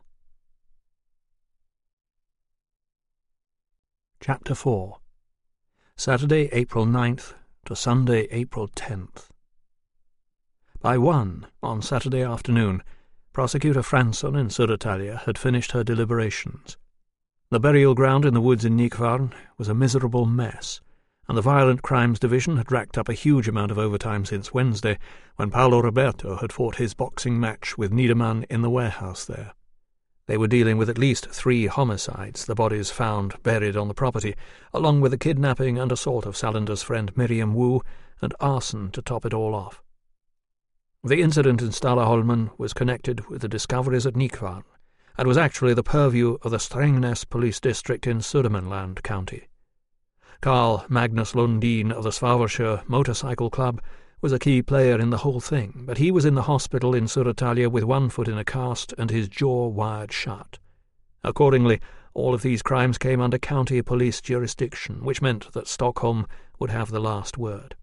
Chapter 4. Saturday, April 9th to Sunday, April 10th. By 1 on Saturday afternoon, Prosecutor Fransson in Södertälje had finished her deliberations. The burial ground in the woods in Nykvarn was a miserable mess, and the Violent Crimes Division had racked up a huge amount of overtime since Wednesday, when Paolo Roberto had fought his boxing match with Niedermann in the warehouse there. They were dealing with at least 3 homicides, the bodies found buried on the property, along with the kidnapping and assault of Salander's friend Miriam Wu, and arson to top it all off. The incident in Stalaholmen was connected with the discoveries at Nykvarn, and was actually the purview of the Strängnäs police district in Södermanland county. Carl Magnus Lundin of the Svaversjö Motorcycle Club was a key player in the whole thing, but he was in the hospital in Södertälje with one foot in a cast and his jaw wired shut. Accordingly, All of these crimes came under county police jurisdiction, which meant that Stockholm would have the last word.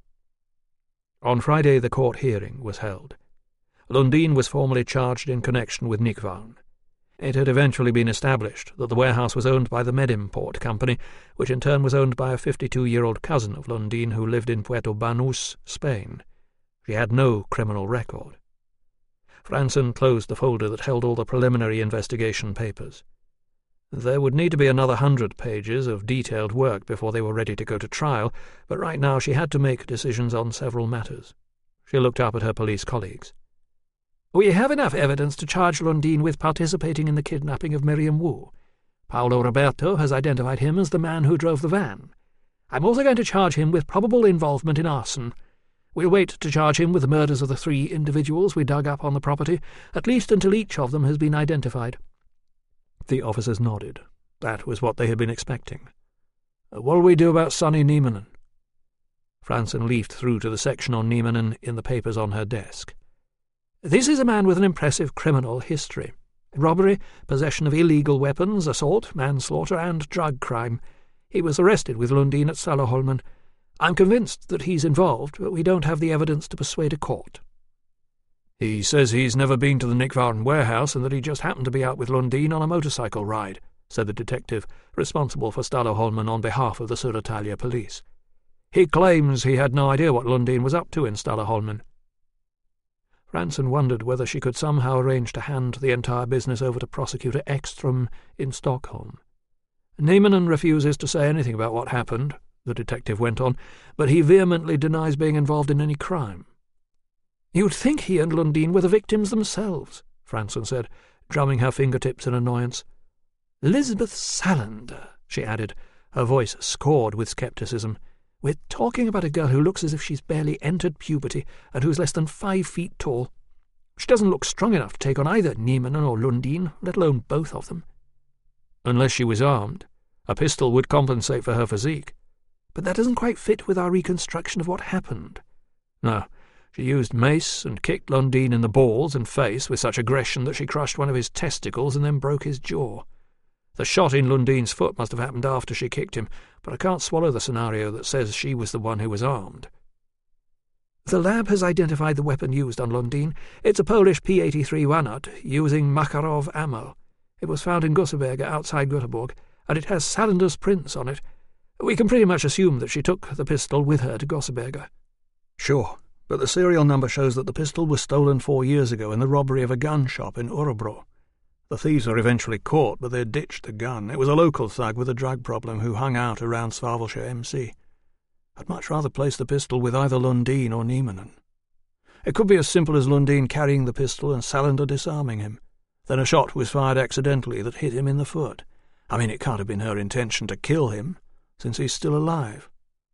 On Friday the court hearing was held. Lundin was formally charged in connection with Nykvarn. It had eventually been established that the warehouse was owned by the Medimport Company, which in turn was owned by a 52-year-old cousin of Lundin who lived in Puerto Banús, Spain. She had no criminal record. Fransson closed the folder that held all the preliminary investigation papers. There would need to be another 100 pages of detailed work before they were ready to go to trial, but right now she had to make decisions on several matters. She looked up at her police colleagues. "We have enough evidence to charge Lundin with participating in the kidnapping of Miriam Wu. Paolo Roberto has identified him as the man who drove the van. I'm also going to charge him with probable involvement in arson. We'll wait to charge him with the murders of the 3 individuals we dug up on the property, at least until each of them has been identified." The officers nodded. That was what they had been expecting. "What'll we do about Sonny Nieminen?" Fransson leafed through to the section on Nieminen in the papers on her desk. "This is a man with an impressive criminal history. Robbery, possession of illegal weapons, assault, manslaughter, and drug crime. He was arrested with Lundin at Saloholmen. I'm convinced that he's involved, but we don't have the evidence to persuade a court." "He says he's never been to the Nykvarn warehouse and that he just happened to be out with Lundin on a motorcycle ride," said the detective responsible for Saloholmen on behalf of the Södertälje police. "He claims he had no idea what Lundin was up to in Saloholmen." Fransson wondered whether she could somehow arrange to hand the entire business over to Prosecutor Ekström in Stockholm. "Nieminen refuses to say anything about what happened," the detective went on, "but he vehemently denies being involved in any crime." "You'd think he and Lundin were the victims themselves," Fransson said, drumming her fingertips in annoyance. "Lisbeth Salander," she added, her voice scored with scepticism. "We're talking about a girl who looks as if she's barely entered puberty and who's less than 5 feet tall. She doesn't look strong enough to take on either Nieminen or Lundin, let alone both of them." "Unless she was armed. A pistol would compensate for her physique." "But that doesn't quite fit with our reconstruction of what happened." "No. She used mace and kicked Lundin in the balls and face with such aggression that she crushed one of his testicles and then broke his jaw. The shot in Lundin's foot must have happened after she kicked him, but I can't swallow the scenario that says she was the one who was armed." "The lab has identified the weapon used on Lundin. It's a Polish P-83 Wanat using Makarov ammo. It was found in Gusseberga outside Göteborg, and it has Salander's prints on it. We can pretty much assume that she took the pistol with her to Gosseberga." "Sure, but the serial number shows that the pistol was stolen 4 years ago in the robbery of a gun shop in Örebro. The thieves were eventually caught, but they ditched the gun. It was a local thug with a drug problem who hung out around Svalsjö MC. I'd much rather place the pistol with either Lundin or Nieminen. It could be as simple as Lundin carrying the pistol and Salander disarming him. Then a shot was fired accidentally that hit him in the foot. I mean, it can't have been her intention to kill him, since he's still alive.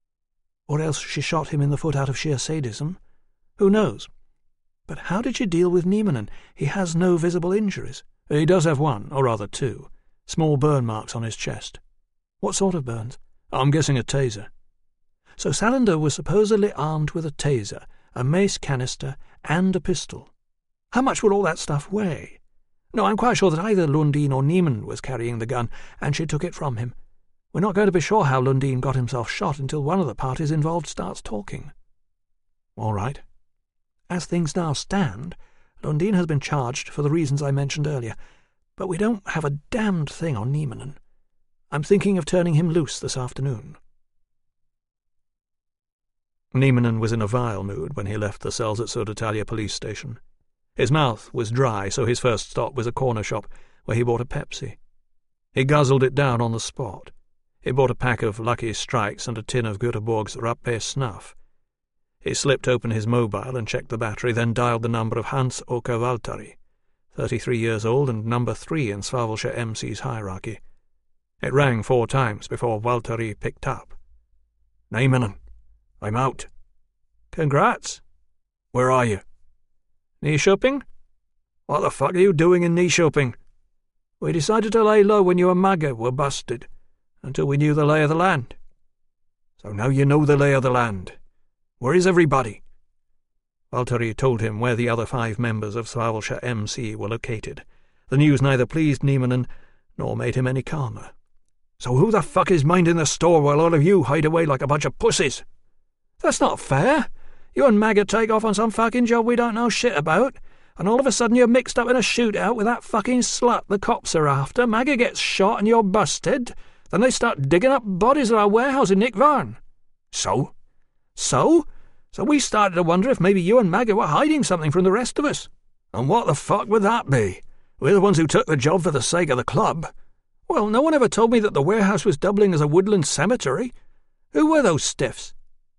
Or else she shot him in the foot out of sheer sadism. Who knows? But how did she deal with Nieminen? He has no visible injuries. He does have one, or rather 2, small burn marks on his chest. What sort of burns? I'm guessing a taser. So Salander was supposedly armed with a taser, a mace canister, and a pistol. How much will all that stuff weigh? No, I'm quite sure that either Lundin or Nieminen was carrying the gun, and she took it from him. We're not going to be sure how Lundin got himself shot until one of the parties involved starts talking." "All right." "As things now stand, Lundin has been charged for the reasons I mentioned earlier, but we don't have a damned thing on Nieminen. I'm thinking of turning him loose this afternoon." Nieminen was in a vile mood when he left the cells at Södertälje police station. His mouth was dry, so his first stop was a corner shop where he bought a Pepsi. He guzzled it down on the spot. He bought a pack of Lucky Strikes and a tin of Göteborg's Rapé snuff. He slipped open his mobile and checked the battery, then dialed the number of Hans-Åke Valtari, 33 years old and number 3 in Svalsjö MC's hierarchy. It rang 4 times before Valtari picked up. "Nieminen, I'm out." "Congrats." "Where are you?" "Nyköping." "What the fuck are you doing in Nyköping?" "We decided to lay low when you and Magge were busted, until we knew the lay of the land." "So now you know the lay of the land. Where is everybody?" Valtari told him where the other 5 members of Svalsjö MC were located. The news neither pleased Nieminen nor made him any calmer.
"So who the fuck is minding the store while all of you hide away like a bunch of pussies?"
"That's not fair. You and Magga take off on some fucking job we don't know shit about, and all of a sudden you're mixed up in a shootout with that fucking slut the cops are after. Magga gets shot and you're busted. Then they start digging up bodies at our warehouse in Nickvarn."
So?
So we started to wonder if maybe you and Magga were hiding something from the rest of us.
And what the fuck would that be? We're the ones who took the job for the sake of the club.
Well, no one ever told me that the warehouse was doubling as a woodland cemetery. Who were those stiffs?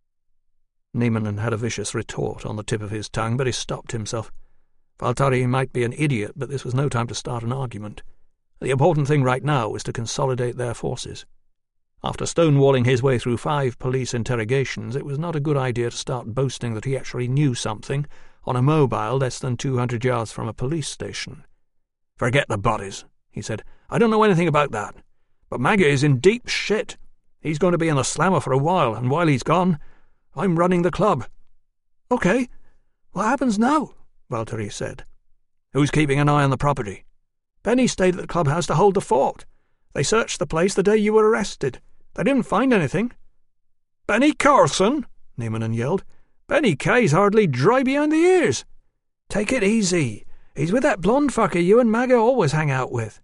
Niemanen had a vicious retort on the tip of his tongue, but he stopped himself. Valtari might be an idiot, but this was no time to start an argument. The important thing right now was to consolidate their forces. After stonewalling his way through 5 police interrogations, it was not a good idea to start boasting that he actually knew something on a mobile less than 200 yards from a police station.
"Forget the bodies," he said. "I don't know anything about that. But Magga is in deep shit. He's going to be in the slammer for a while, and while he's gone, I'm running the club."
"Okay. What happens now?" Valtteri said.
"Who's keeping an eye on the property?"
"Benny stayed at the clubhouse to hold the fort. They searched the place the day you were arrested. They didn't find anything."
"Benny Carson?" Niemanen yelled. "Benny K's hardly dry behind the ears."
"Take it easy. He's with that blonde fucker you and Magga always hang out with."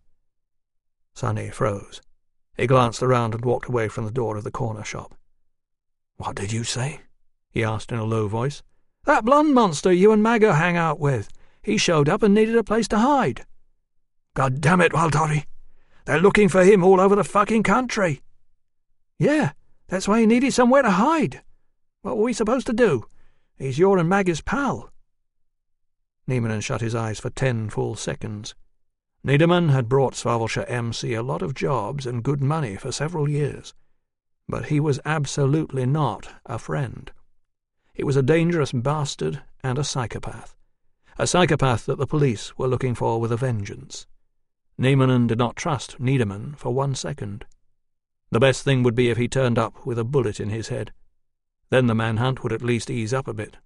Sonny froze. He glanced around and walked away from the door of the corner shop.
"What did you say?"
he asked in a low voice.
"That blonde monster you and Magga hang out with. He showed up and needed a place to hide."
"God damn it, Valtteri. They're looking for him all over the fucking country."
"Yeah, that's why he needed somewhere to hide. What were we supposed to do? He's your and Magga's pal."
Niemanen shut his eyes for 10 full seconds. Niederman had brought Svavelska MC a lot of jobs and good money for several years, but he was absolutely not a friend. He was a dangerous bastard and a psychopath that the police were looking for with a vengeance. Niemanen did not trust Niederman for 1 second. The best thing would be if he turned up with a bullet in his head. Then the manhunt would at least ease up a bit.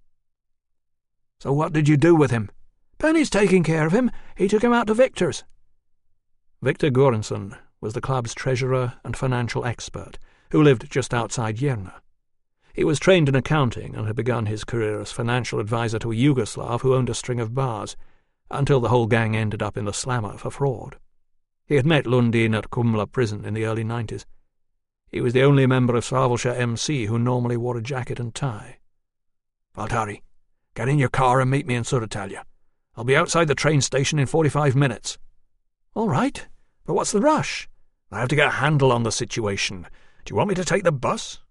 "So what did you do with him?" "Benny's taking care of him. He took him out to Victor's."
Victor Göransson was the club's treasurer and financial expert, who lived just outside Järna. He was trained in accounting and had begun his career as financial advisor to a Yugoslav who owned a string of bars, until the whole gang ended up in the slammer for fraud. He had met Lundin at Kumla prison in the early 90s. He was the only member of Svavelska MC who normally wore a jacket and tie.
"Valtteri, get in your car and meet me in Södertälje. I'll be outside the train station in 45 minutes.
"All right, but what's the rush?"
"I have to get a handle on the situation. Do you want me to take the bus?"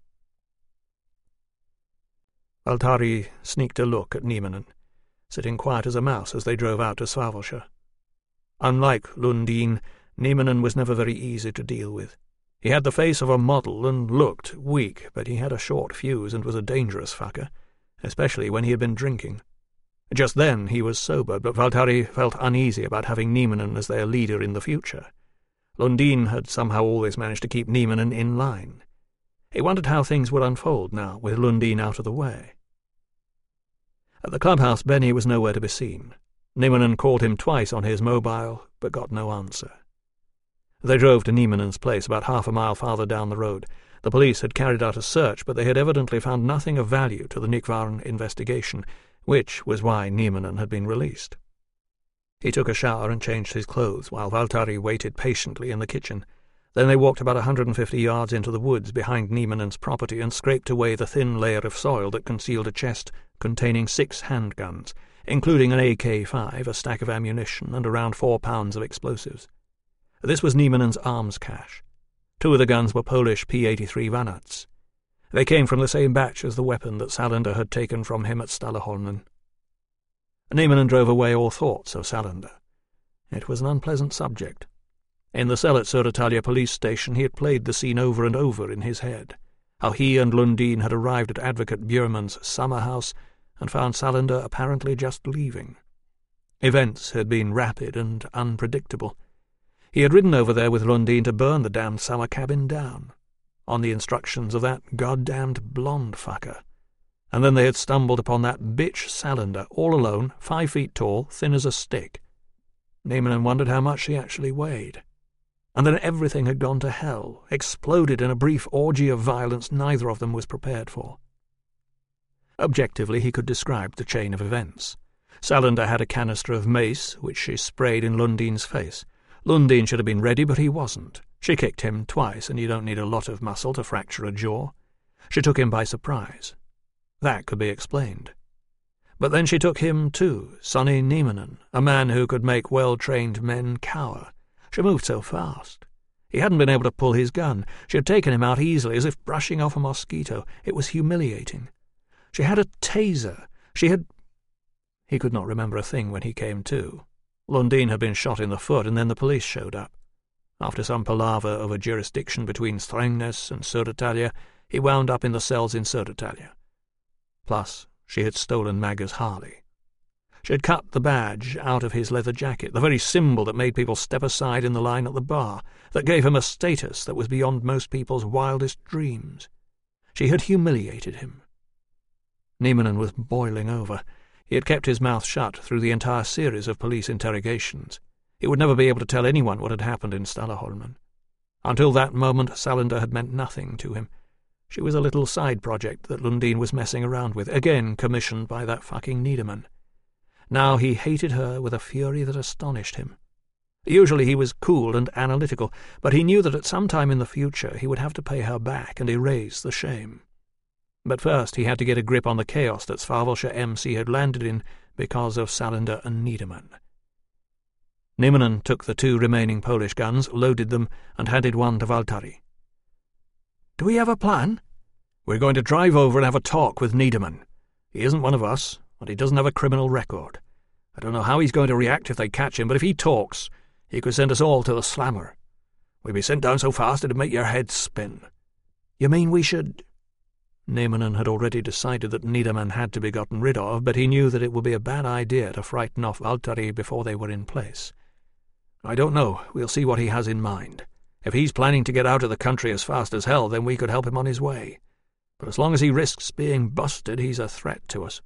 Valtteri sneaked a look at Niemanen, sitting quiet as a mouse as they drove out to Svavelska. Unlike Lundin, Niemanen was never very easy to deal with. He had the face of a model and looked weak, but he had a short fuse and was a dangerous fucker, especially when he had been drinking. Just then he was sober, but Valtteri felt uneasy about having Niemanen as their leader in the future. Lundin had somehow always managed to keep Niemanen in line. He wondered how things would unfold now, with Lundin out of the way. At the clubhouse, Benny was nowhere to be seen. Niemanen called him twice on his mobile, but got no answer. They drove to Niemanen's place about half a mile farther down the road. The police had carried out a search, but they had evidently found nothing of value to the Nickvarn investigation, which was why Niemanen had been released. He took a shower and changed his clothes, while Valtteri waited patiently in the kitchen. Then they walked about 150 yards into the woods behind Niemanen's property and scraped away the thin layer of soil that concealed a chest containing 6 handguns, including an AK-5, a stack of ammunition, and around 4 pounds of explosives. This was Niemanen's arms cache. 2 of the guns were Polish P-83 Vanats. They came from the same batch as the weapon that Salander had taken from him at Stalleholmen. Niemanen drove away all thoughts of Salander. It was an unpleasant subject. In the cell at Södertälje police station he had played the scene over and over in his head, how he and Lundin had arrived at Advocate Bjurman's summer house and found Salander apparently just leaving. Events had been rapid and unpredictable. He had ridden over there with Lundin to burn the damned summer cabin down, on the instructions of that goddamned blonde fucker. And then they had stumbled upon that bitch Salander, all alone, 5 feet tall, thin as a stick. Niemanen wondered how much she actually weighed. And then everything had gone to hell, exploded in a brief orgy of violence neither of them was prepared for. Objectively, he could describe the chain of events. Salander had a canister of mace, which she sprayed in Lundin's face. Lundin should have been ready, but he wasn't. She kicked him twice, and you don't need a lot of muscle to fracture a jaw. She took him by surprise. That could be explained. But then she took him too, Sonny Niemanen, a man who could make well-trained men cower. She moved so fast. He hadn't been able to pull his gun. She had taken him out easily, as if brushing off a mosquito. It was humiliating. She had a taser. He could not remember a thing when he came to. Lundin had been shot in the foot, and then the police showed up. After some palaver over jurisdiction between Strängnäs and Södertälje, he wound up in the cells in Södertälje. Plus, she had stolen Magga's Harley. She had cut the badge out of his leather jacket, the very symbol that made people step aside in the line at the bar, that gave him a status that was beyond most people's wildest dreams. She had humiliated him. Niemanen was boiling over. He had kept his mouth shut through the entire series of police interrogations. He would never be able to tell anyone what had happened in Stallerholmen. Until that moment, Salander had meant nothing to him. She was a little side project that Lundin was messing around with, again commissioned by that fucking Niederman. Now he hated her with a fury that astonished him. Usually he was cool and analytical, but he knew that at some time in the future he would have to pay her back and erase the shame. But first he had to get a grip on the chaos that Svalbard MC had landed in because of Salander and Niederman. Niemanen took the 2 remaining Polish guns, loaded them, and handed one to Valtari. "Do we have a plan?" "We're going to drive over and have a talk with Niederman. He isn't one of us, and he doesn't have a criminal record. I don't know how he's going to react if they catch him, but if he talks, he could send us all to the slammer. We'd be sent down so fast it'd make your head spin." "You mean we should—" Niemanen had already decided that Niederman had to be gotten rid of, but he knew that it would be a bad idea to frighten off Valtari before they were in place. "I don't know. We'll see what he has in mind. If he's planning to get out of the country as fast as hell, then we could help him on his way. But as long as he risks being busted, he's a threat to us."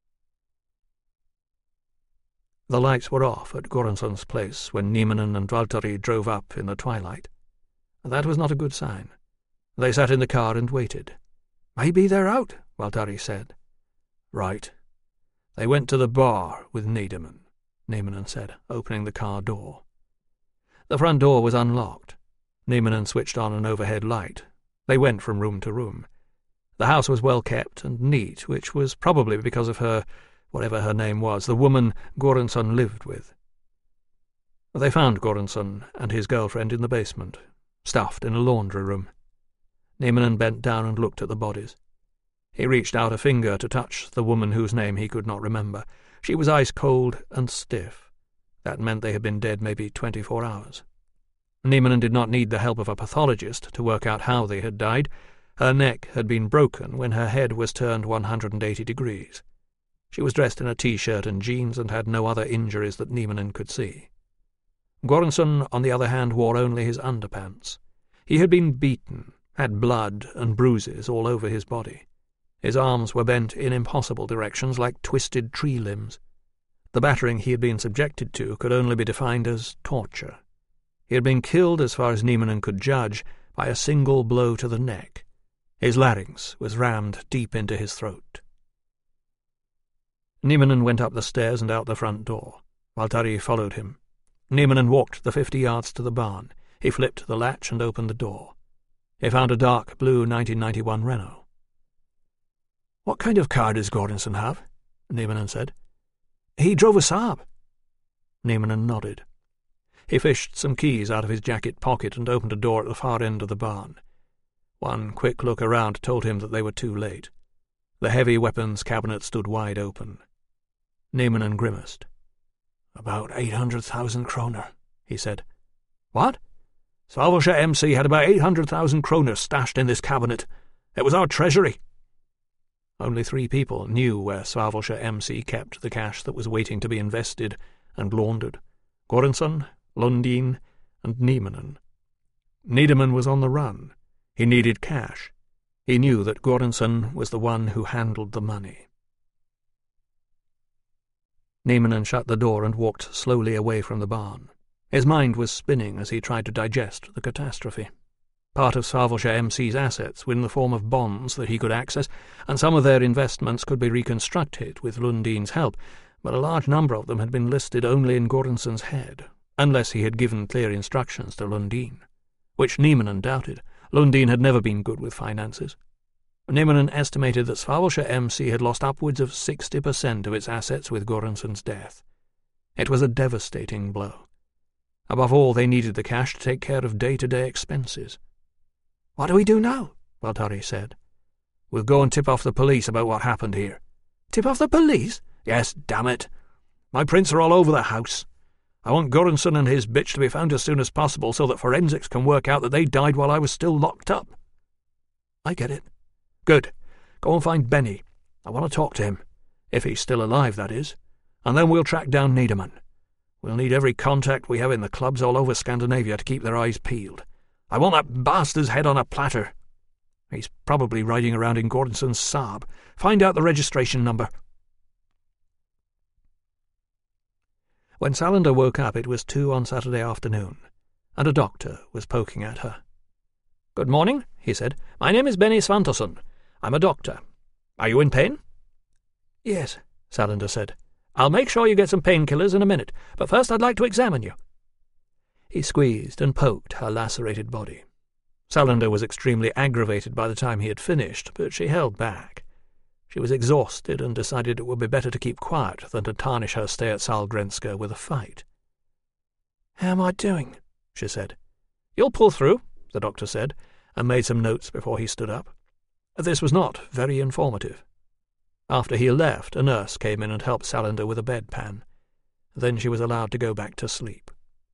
The lights were off at Goransson's place when Niemanen and Valtari drove up in the twilight. That was not a good sign. They sat in the car and waited. "Maybe they're out," Valtari said. "Right. They went to the bar with Niederman," Niemanen said, opening the car door. The front door was unlocked. Niemanen switched on an overhead light. They went from room to room. The house was well kept and neat, which was probably because of her, whatever her name was, the woman Goransson lived with. They found Goransson and his girlfriend in the basement, stuffed in a laundry room. Niemanen bent down and looked at the bodies. He reached out a finger to touch the woman whose name he could not remember. She was ice-cold and stiff. That meant they had been dead maybe 24 hours. Niemanen did not need the help of a pathologist to work out how they had died. Her neck had been broken when her head was turned 180 degrees. She was dressed in a T-shirt and jeans and had no other injuries that Niemanen could see. Goransson, on the other hand, wore only his underpants. He had been beaten, had blood and bruises all over his body. His arms were bent in impossible directions like twisted tree limbs. The battering he had been subjected to could only be defined as torture. He had been killed, as far as Niemanen could judge, by a single blow to the neck. His larynx was rammed deep into his throat. Niemanen went up the stairs and out the front door. Valtari followed him. Niemanen walked the 50 yards to the barn. He flipped the latch and opened the door. He found a dark blue 1991 Renault. "What kind of car does Goransson have?" Niemanen said. "He drove a Saab." Niemanen nodded. He fished some keys out of his jacket pocket and opened a door at the far end of the barn. One quick look around told him that they were too late. The heavy weapons cabinet stood wide open. Niemanen grimaced. "About 800,000 kroner, he said. "What?" "Svalbard MC had about 800,000 kroner stashed in this cabinet. It was our treasury." Only 3 people knew where Svalbard MC kept the cash that was waiting to be invested and laundered: Goransson, Lundin, and Niemanen. Niederman was on the run. He needed cash. He knew that Goransson was the one who handled the money. Niemanen shut the door and walked slowly away from the barn. His mind was spinning as he tried to digest the catastrophe. Part of Savalshire MC's assets were in the form of bonds that he could access, and some of their investments could be reconstructed with Lundine's help, but a large number of them had been listed only in Goranson's head, unless he had given clear instructions to Lundine, which Niemanen doubted. Lundine had never been good with finances. Niemanen estimated that Savalshire MC had lost upwards of 60% of its assets with Goranson's death. It was a devastating blow. Above all, they needed the cash to take care of day-to-day expenses. "What do we do now?" Baldari said. "We'll go and tip off the police about what happened here." "Tip off the police?" "Yes, damn it. My prints are all over the house. I want Goranson and his bitch to be found as soon as possible so that forensics can work out that they died while I was still locked up." "I get it." "Good. Go and find Benny. I want to talk to him. If he's still alive, that is. And then we'll track down Niederman. We'll need every contact we have in the clubs all over Scandinavia to keep their eyes peeled. I want that bastard's head on a platter. He's probably riding around in Goranson's Saab. Find out the registration number." When Salander woke up, it was 2 on Saturday afternoon, and a doctor was poking at her. "Good morning," he said. "My name is Benny Svantoson. I'm a doctor. Are you in pain?" "Yes," Salander said. "I'll make sure you get some painkillers in a minute, but first I'd like to examine you." He squeezed and poked her lacerated body. Salander was extremely aggravated by the time he had finished, but she held back. She was exhausted and decided it would be better to keep quiet than to tarnish her stay at Sahlgrenska with a fight. "How am I doing?" she said. "You'll pull through," the doctor said, and made some notes before he stood up. This was not very informative. After he left, a nurse came in and helped Salander with a bedpan. Then she was allowed to go back to sleep.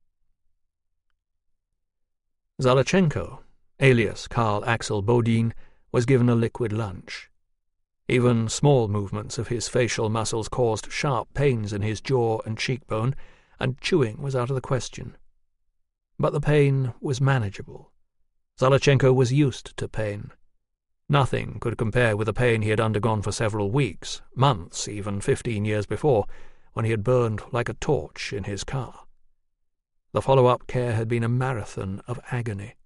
Zalachenko, alias Karl Axel Bodin, was given a liquid lunch. Even small movements of his facial muscles caused sharp pains in his jaw and cheekbone, and chewing was out of the question. But the pain was manageable. Zalachenko was used to pain. Nothing could compare with the pain he had undergone for several weeks, months, even 15 years before, when he had burned like a torch in his car. The follow-up care had been a marathon of agony.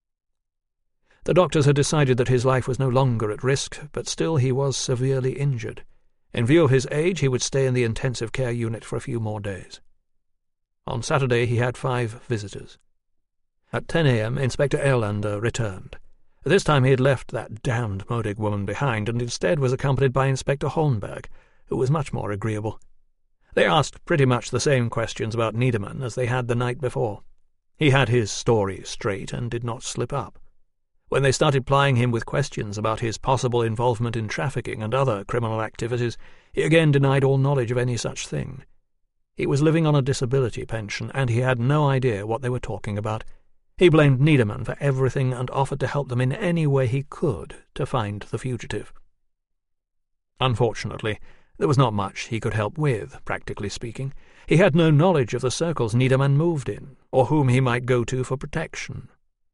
The doctors had decided that his life was no longer at risk, but still he was severely injured. In view of his age, he would stay in the intensive care unit for a few more days. On Saturday he had 5 visitors. At 10 a.m. Inspector Erlander returned. This time he had left that damned Modig woman behind, and instead was accompanied by Inspector Holmberg, who was much more agreeable. They asked pretty much the same questions about Niederman as they had the night before. He had his story straight and did not slip up. When they started plying him with questions about his possible involvement in trafficking and other criminal activities, he again denied all knowledge of any such thing. He was living on a disability pension, and he had no idea what they were talking about. He blamed Niederman for everything and offered to help them in any way he could to find the fugitive. Unfortunately, there was not much he could help with, practically speaking. He had no knowledge of the circles Niederman moved in, or whom he might go to for protection.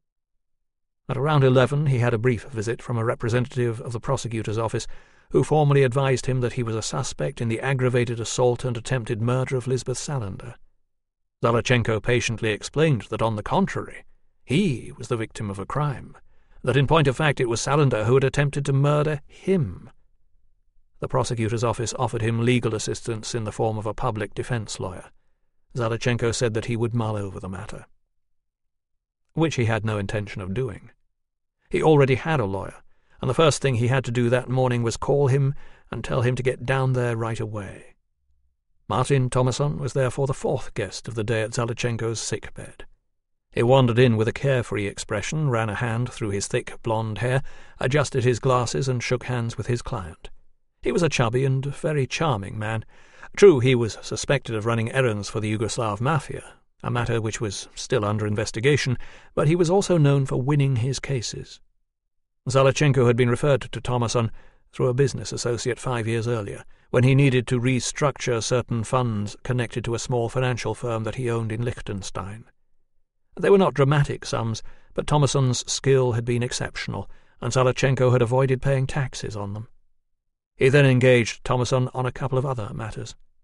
At around 11 he had a brief visit from a representative of the prosecutor's office, who formally advised him that he was a suspect in the aggravated assault and attempted murder of Lisbeth Salander. Zalachenko patiently explained that, on the contrary, he was the victim of a crime, that in point of fact it was Salander who had attempted to murder him. The prosecutor's office offered him legal assistance in the form of a public defense lawyer. Zalachenko said that he would mull over the matter, which he had no intention of doing. He already had a lawyer, and the first thing he had to do that morning was call him and tell him to get down there right away. Martin Thomasson was therefore the 4th guest of the day at Zalachenko's sick-bed. He wandered in with a carefree expression, ran a hand through his thick blonde hair, adjusted his glasses, and shook hands with his client. He was a chubby and very charming man. True, he was suspected of running errands for the Yugoslav mafia, a matter which was still under investigation, but he was also known for winning his cases. Zalachenko had been referred to Thomasson through a business associate 5 years earlier, when he needed to restructure certain funds connected to a small financial firm that he owned in Liechtenstein. They were not dramatic sums, but Thomasson's skill had been exceptional, and Zalachenko had avoided paying taxes on them. He then engaged Thomasson on a couple of other matters.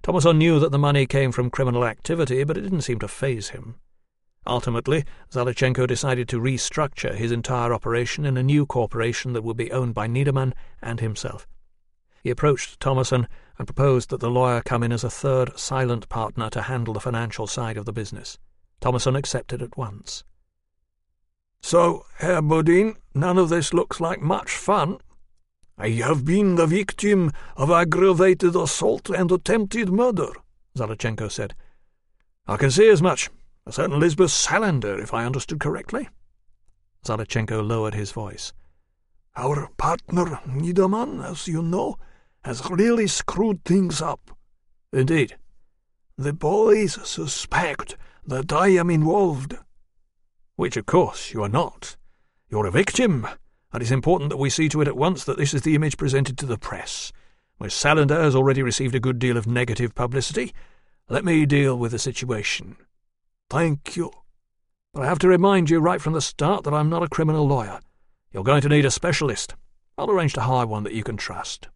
Thomason knew that the money came from criminal activity, but it didn't seem to faze him. Ultimately, Zalichenko decided to restructure his entire operation in a new corporation that would be owned by Niedermann and himself. He approached Thomason and proposed that the lawyer come in as a third silent partner to handle the financial side of the business. Thomason accepted at once.
"So, Herr Bodin, none of this looks like much fun. I have been the victim of aggravated assault and attempted murder,"
Zalichenko said. "I can see as much. A certain Lisbeth Salander, if I understood correctly." Zalichenko lowered his voice.
"Our partner, Niedermann, as you know, has really screwed things up."
"Indeed."
"The police suspect that I am involved."
"Which, of course, you are not. You're a victim, and it's important that we see to it at once that this is the image presented to the press. Miss Salander has already received a good deal of negative publicity. Let me deal with the situation."
"Thank you.
But I have to remind you right from the start that I'm not a criminal lawyer. You're going to need a specialist. I'll arrange to hire one that you can trust."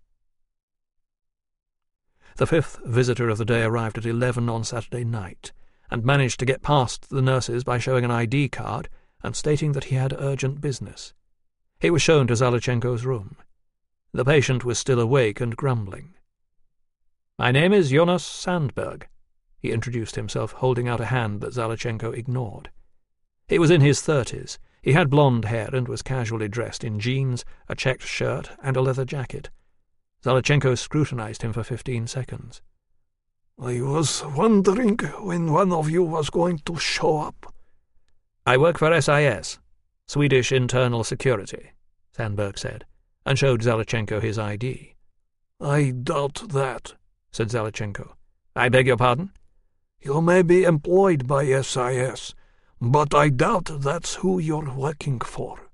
The fifth visitor of the day arrived at 11 on Saturday night, and managed to get past the nurses by showing an ID card and stating that he had urgent business. He was shown to Zalichenko's room. The patient was still awake and grumbling. "My name is Jonas Sandberg," he introduced himself, holding out a hand that Zalichenko ignored. He was in his 30s. He had blonde hair and was casually dressed in jeans, a checked shirt, and a leather jacket. Zalichenko scrutinized him for 15 seconds.
"I was wondering when one of you was going to show up."
"I work for SIS, Swedish Internal Security," Sandberg said, and showed Zalichenko his ID.
"I doubt that,"
said Zalichenko. "I beg your pardon?"
"You may be employed by SIS, but I doubt that's who you're working for."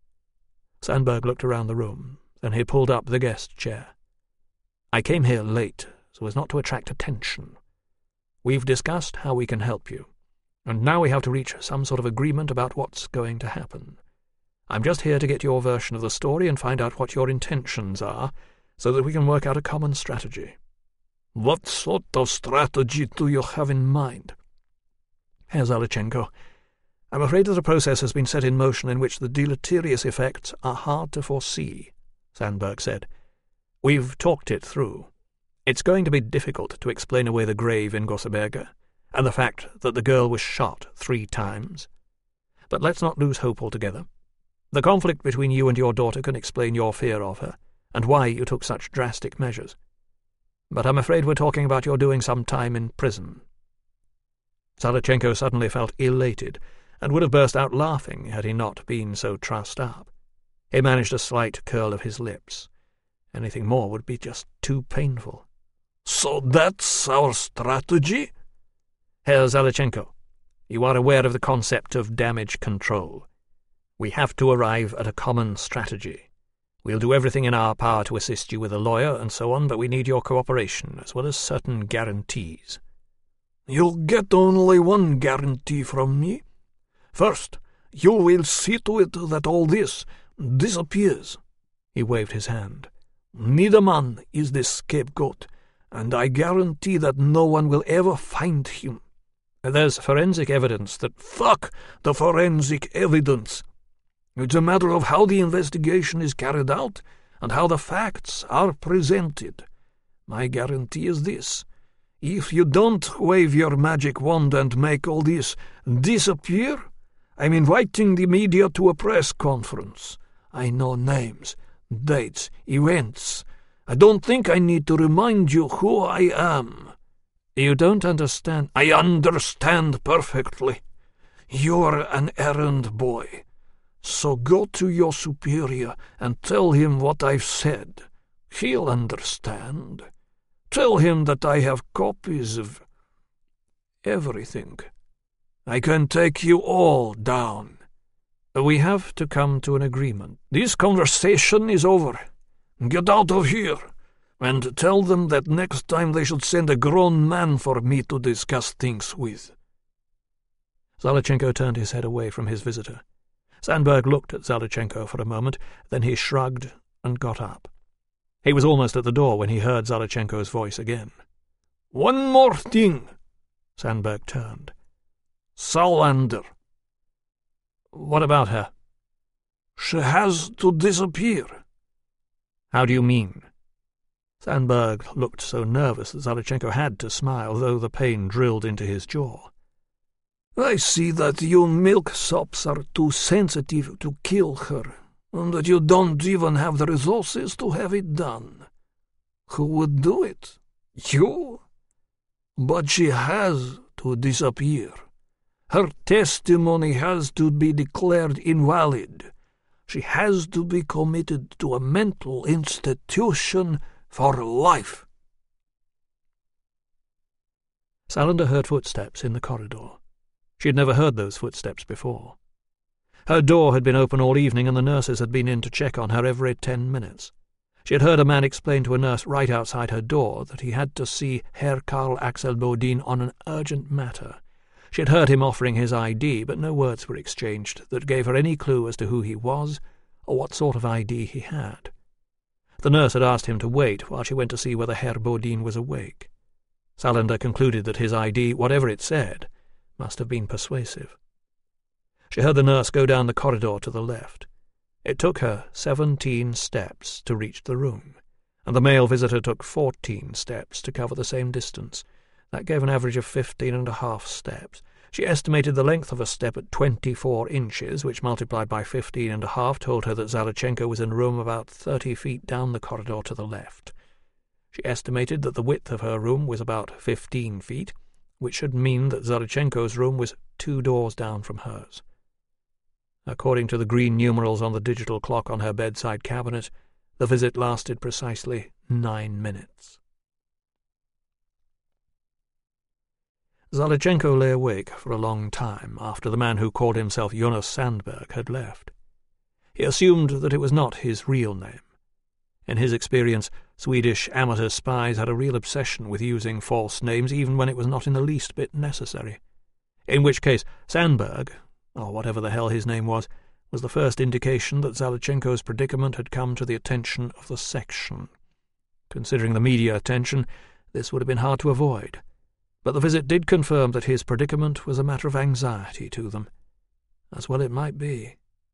Sandberg looked around the room. Then he pulled up the guest chair. "I came here late, so as not to attract attention. We've discussed how we can help you, and now we have to reach some sort of agreement about what's going to happen. I'm just here to get your version of the story and find out what your intentions are, so that we can work out a common strategy."
"What sort of strategy do you have in mind?"
"Herr Zalichenko, I'm afraid that a process has been set in motion in which the deleterious effects are hard to foresee," Sandberg said. "We've talked it through. It's going to be difficult to explain away the grave in Gosseberga, and the fact that the girl was shot 3 times. But let's not lose hope altogether. The conflict between you and your daughter can explain your fear of her, and why you took such drastic measures. But I'm afraid we're talking about your doing some time in prison." Zalichenko suddenly felt elated, and would have burst out laughing had he not been so trussed up. He managed a slight curl of his lips. Anything more would be just too painful.
"So that's our strategy?"
"Herr Zalichenko, you are aware of the concept of damage control. We have to arrive at a common strategy. We'll do everything in our power to assist you with a lawyer and so on, but we need your cooperation, as well as certain guarantees."
"You'll get only one guarantee from me. First, you will see to it that all this disappears." He waved his hand. "Niedermann is the scapegoat, and I guarantee that no one will ever find him."
"There's forensic evidence that—"
"Fuck the forensic evidence. It's a matter of how the investigation is carried out and how the facts are presented. My guarantee is this. If you don't wave your magic wand and make all this disappear, I'm inviting the media to a press conference. I know names, dates, events. I don't think I need to remind you who I am."
"You don't understand."
"I understand perfectly. You're an errand boy. So go to your superior and tell him what I've said. He'll understand. Tell him that I have copies of everything. I can take you all down."
"We have to come to an agreement."
"This conversation is over. Get out of here, and tell them that next time they should send a grown man for me to discuss things with."
Zalichenko turned his head away from his visitor. Sandberg looked at Zalichenko for a moment, then he shrugged and got up. He was almost at the door when he heard Zalichenko's voice again.
One more thing.
Sandberg turned.
Salander.
What about her?
She has to disappear.
How do you mean? Sandberg looked so nervous that Zalichenko had to smile, though the pain drilled into his jaw.
I see that you milksops are too sensitive to kill her, and that you don't even have the resources to have it done. Who would do it? You? But she has to disappear. Her testimony has to be declared invalid. She has to be committed to a mental institution for life.
Salander heard footsteps in the corridor. She had never heard those footsteps before. Her door had been open all evening, and the nurses had been in to check on her every 10 minutes. She had heard a man explain to a nurse right outside her door that he had to see Herr Karl Axel Bodin on an urgent matter. She had heard him offering his ID, but no words were exchanged that gave her any clue as to who he was or what sort of ID he had. The nurse had asked him to wait while she went to see whether Herr Bodin was awake. Salander concluded that his ID, whatever it said, must have been persuasive. She heard the nurse go down the corridor to the left. It took her 17 steps to reach the room, and the male visitor took 14 steps to cover the same distance. That gave an average of 15.5 steps. She estimated the length of a step at 24 inches, which multiplied by 15.5 told her that Zalichenko was in a room about 30 feet down the corridor to the left. She estimated that the width of her room was about 15 feet, which should mean that Zalichenko's room was 2 doors down from hers. According to the green numerals on the digital clock on her bedside cabinet, the visit lasted precisely 9 minutes. Zalichenko lay awake for a long time after the man who called himself Jonas Sandberg had left. He assumed that it was not his real name. In his experience, Swedish amateur spies had a real obsession with using false names even when it was not in the least bit necessary. In which case, Sandberg, or whatever the hell his name was the first indication that Zalichenko's predicament had come to the attention of the section. Considering the media attention, this would have been hard to avoid. But the visit did confirm that his predicament was a matter of anxiety to them. As well it might be.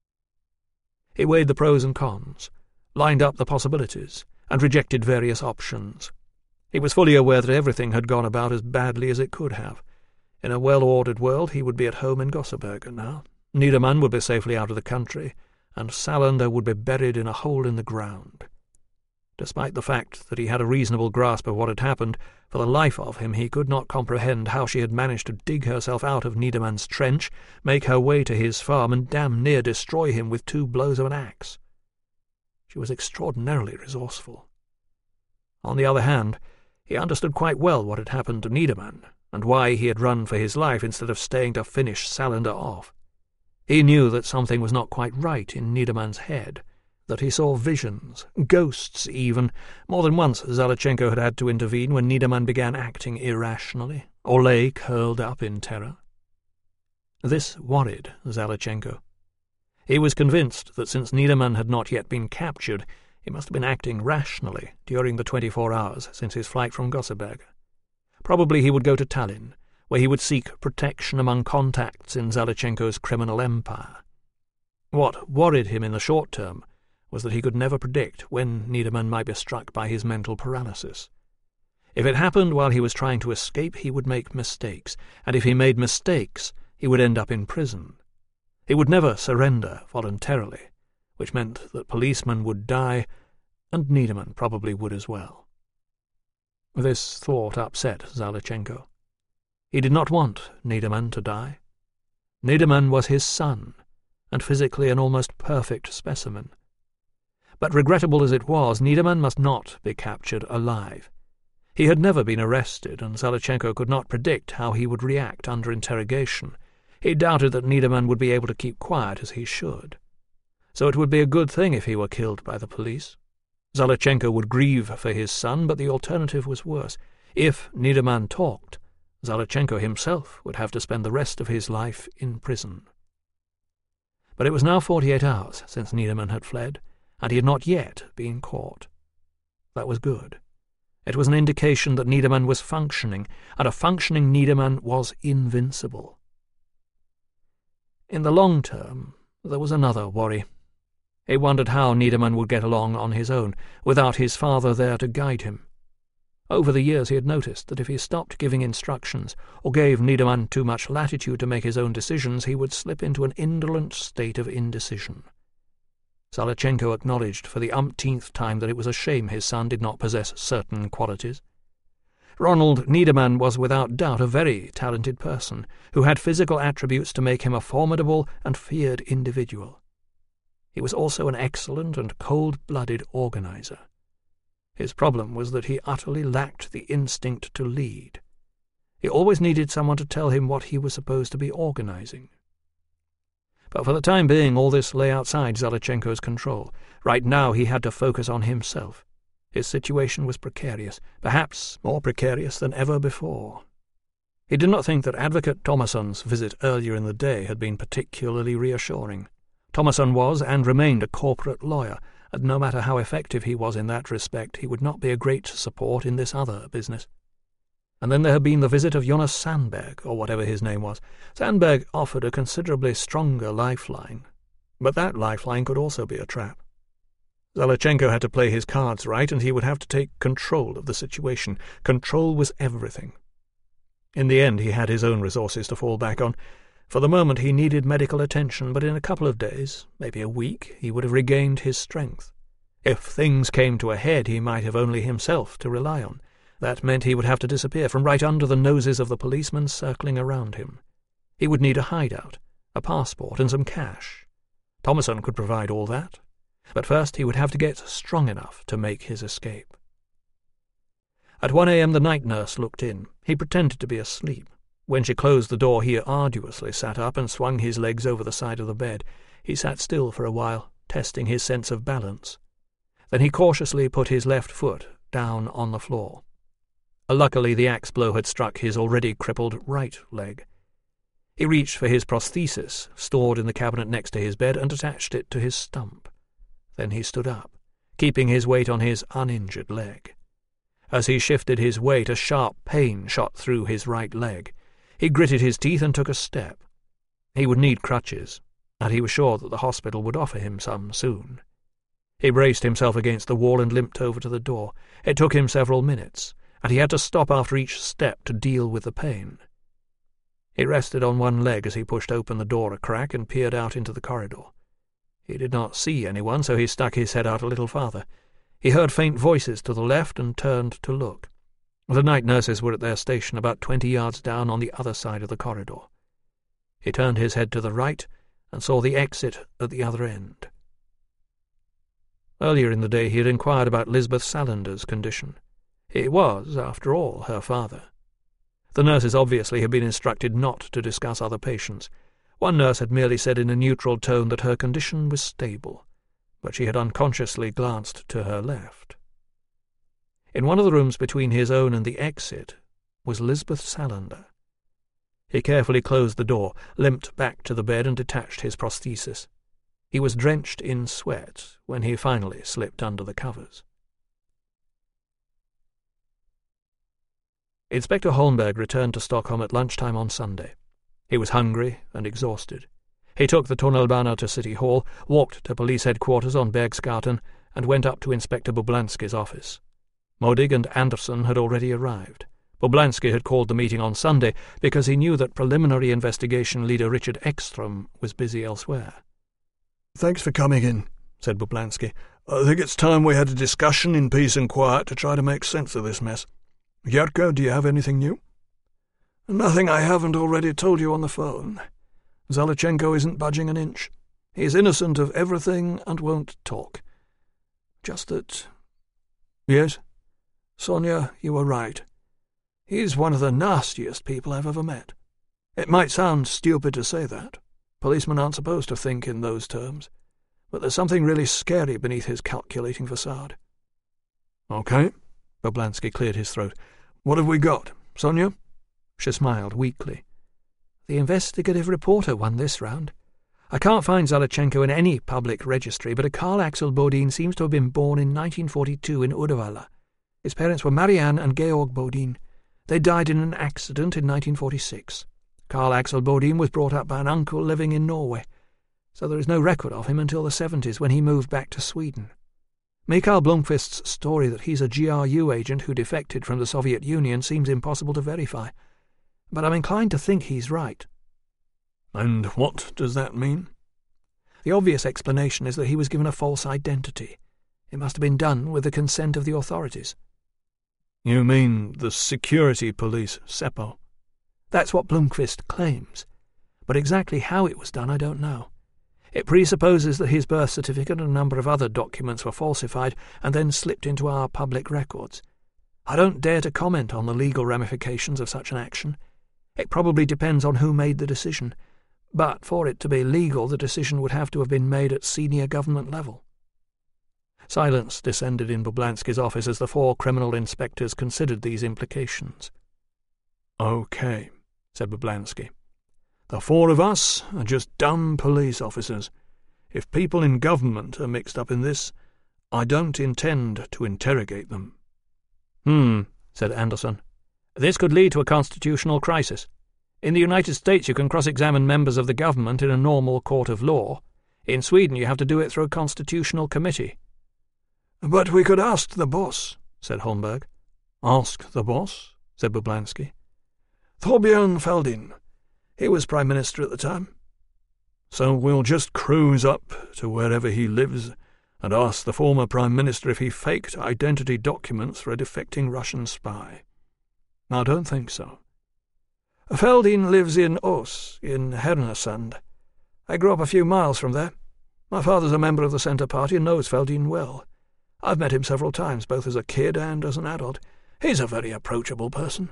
He weighed the pros and cons, lined up the possibilities, and rejected various options. He was fully aware that everything had gone about as badly as it could have. In a well-ordered world he would be at home in Gossebergen now. Niedermann would be safely out of the country, and Salander would be buried in a hole in the ground. Despite the fact that he had a reasonable grasp of what had happened, for the life of him he could not comprehend how she had managed to dig herself out of Niedermann's trench, make her way to his farm, and damn near destroy him with 2 blows of an axe. She was extraordinarily resourceful. On the other hand, he understood quite well what had happened to Niedermann, and why he had run for his life instead of staying to finish Salander off. He knew that something was not quite right in Niedermann's head, that he saw visions, ghosts even. More than once Zalichenko had had to intervene when Niedermann began acting irrationally, or lay curled up in terror. This worried Zalichenko. He was convinced that since Niedermann had not yet been captured, he must have been acting rationally during the 24 hours since his flight from Gosseberg. Probably he would go to Tallinn, where he would seek protection among contacts in Zalichenko's criminal empire. What worried him in the short term was that he could never predict when Niedermann might be struck by his mental paralysis. If it happened while he was trying to escape, he would make mistakes, and if he made mistakes, he would end up in prison. He would never surrender voluntarily, which meant that policemen would die, and Niedermann probably would as well. This thought upset Zalichenko. He did not want Niedermann to die. Niedermann was his son, and physically an almost perfect specimen. But regrettable as it was, Niedermann must not be captured alive. He had never been arrested, and Zalichenko could not predict how he would react under interrogation. He doubted that Niedermann would be able to keep quiet as he should. So it would be a good thing if he were killed by the police. Zalichenko would grieve for his son, but the alternative was worse. If Niedermann talked, Zalichenko himself would have to spend the rest of his life in prison. But it was now 48 hours since Niedermann had fled, and he had not yet been caught. That was good. It was an indication that Niedermann was functioning, and a functioning Niedermann was invincible. In the long term, there was another worry. He wondered how Niedermann would get along on his own, without his father there to guide him. Over the years he had noticed that if he stopped giving instructions, or gave Niedermann too much latitude to make his own decisions, he would slip into an indolent state of indecision. Zalichenko acknowledged for the umpteenth time that it was a shame his son did not possess certain qualities. Ronald Niedermann was without doubt a very talented person, who had physical attributes to make him a formidable and feared individual. He was also an excellent and cold-blooded organizer. His problem was that he utterly lacked the instinct to lead. He always needed someone to tell him what he was supposed to be organizing. But for the time being, all this lay outside Zalichenko's control. Right now he had to focus on himself. His situation was precarious, perhaps more precarious than ever before. He did not think that Advocate Thomason's visit earlier in the day had been particularly reassuring. Thomason was and remained a corporate lawyer, and no matter how effective he was in that respect, he would not be a great support in this other business. And then there had been the visit of Jonas Sandberg, or whatever his name was. Sandberg offered a considerably stronger lifeline, but that lifeline could also be a trap. Zalichenko had to play his cards right, and he would have to take control of the situation. Control was everything. In the end, he had his own resources to fall back on. For the moment he needed medical attention, but in a couple of days, maybe a week, he would have regained his strength. If things came to a head, he might have only himself to rely on. That meant he would have to disappear from right under the noses of the policemen circling around him. He would need a hideout, a passport, and some cash. Thomason could provide all that. But first he would have to get strong enough to make his escape. At 1 a.m. the night nurse looked in. He pretended to be asleep. When she closed the door, he arduously sat up and swung his legs over the side of the bed. He sat still for a while, testing his sense of balance. Then he cautiously put his left foot down on the floor. Luckily, the axe blow had struck his already crippled right leg. He reached for his prosthesis, stored in the cabinet next to his bed, and attached it to his stump. Then he stood up, keeping his weight on his uninjured leg. As he shifted his weight, a sharp pain shot through his right leg. He gritted his teeth and took a step. He would need crutches, and he was sure that the hospital would offer him some soon. He braced himself against the wall and limped over to the door. It took him several minutes, and he had to stop after each step to deal with the pain. He rested on one leg as he pushed open the door a crack and peered out into the corridor. He did not see anyone, so he stuck his head out a little farther. He heard faint voices to the left and turned to look. The night nurses were at their station about 20 yards down on the other side of the corridor. He turned his head to the right and saw the exit at the other end. Earlier in the day he had inquired about Lisbeth Salander's condition. He was, after all, her father. The nurses obviously had been instructed not to discuss other patients. One nurse had merely said in a neutral tone that her condition was stable, but she had unconsciously glanced to her left. In one of the rooms between his own and the exit was Lisbeth Salander. He carefully closed the door, limped back to the bed and detached his prosthesis. He was drenched in sweat when he finally slipped under the covers. Inspector Holmberg returned to Stockholm at lunchtime on Sunday. He was hungry and exhausted. He took the Tunnelbana to City Hall, walked to police headquarters on Bergsgatan, and went up to Inspector Boblansky's office. Modig and Andersson had already arrived. Boblansky had called the meeting on Sunday because he knew that preliminary investigation leader Richard Ekström was busy elsewhere.
"Thanks for coming in," said Boblansky. "I think it's time we had a discussion in peace and quiet to try to make sense of this mess. Yerko, do you have anything new?" "Nothing I haven't already told you on the phone. Zalichenko isn't budging an inch. He's innocent of everything and won't talk. Just that—" "Yes?" "Sonia, you were right. He's one of the nastiest people I've ever met. It might sound stupid to say that. Policemen aren't supposed to think in those terms. But there's something really scary beneath his calculating facade." "Okay." Boblansky cleared his throat. "What have we got? Sonia?" She smiled weakly.
"The investigative reporter won this round. I can't find Zalichenko in any public registry, but a Karl Axel Bodin seems to have been born in 1942 in Uddevalla. His parents were Marianne and Georg Bodin. They died in an accident in 1946. Carl Axel Bodin was brought up by an uncle living in Norway, so there is no record of him until the 70s when he moved back to Sweden. Mikael Blomqvist's story that he's a GRU agent who defected from the Soviet Union seems impossible to verify, but I'm inclined to think he's right.
And what does that mean?
The obvious explanation is that he was given a false identity. It must have been done with the consent of the authorities.
You mean the security police, Seppo?
That's what Blomqvist claims, but exactly how it was done I don't know. It presupposes that his birth certificate and a number of other documents were falsified and then slipped into our public records. I don't dare to comment on the legal ramifications of such an action. It probably depends on who made the decision, but for it to be legal the decision would have to have been made at senior government level. Silence descended in Boblansky's office as the 4 criminal inspectors considered these implications.
"Okay," said Boblansky. "The 4 of us are just dumb police officers. If people in government are mixed up in this, I don't intend to interrogate them."
Said Anderson. "This could lead to a constitutional crisis. In the United States you can cross-examine members of the government in a normal court of law. In Sweden you have to do it through a constitutional committee."
"But we could ask the boss," said Holmberg.
"Ask the boss?" said Boblansky.
"Thorbjörn Fälldin. He was Prime Minister at the time." "So we'll just cruise up to wherever he lives and ask the former Prime Minister if he faked identity documents for a defecting Russian spy?"
"I don't think so."
"Fälldin lives in Ås, in Härnösand. I grew up a few miles from there. My father's a member of the Centre Party and knows Fälldin well. I've met him several times, both as a kid and as an adult. He's a very approachable person."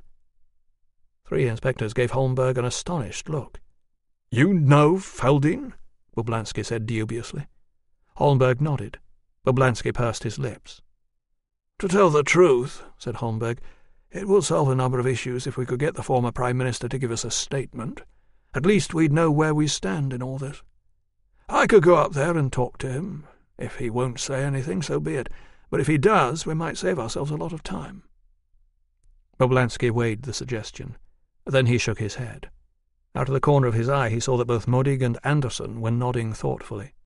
3 inspectors gave Holmberg an astonished look.
"You know Fälldin?"
Boblansky said dubiously. Holmberg nodded. Boblansky pursed his lips.
"To tell the truth," said Holmberg, "it will solve a number of issues if we could get the former Prime Minister to give us a statement. At least we'd know where we stand in all this. I could go up there and talk to him. If he won't say anything, so be it. But if he does, we might save ourselves a lot of time."
Boblansky weighed the suggestion. Then he shook his head. Out of the corner of his eye he saw that both Modig and Anderson were nodding thoughtfully.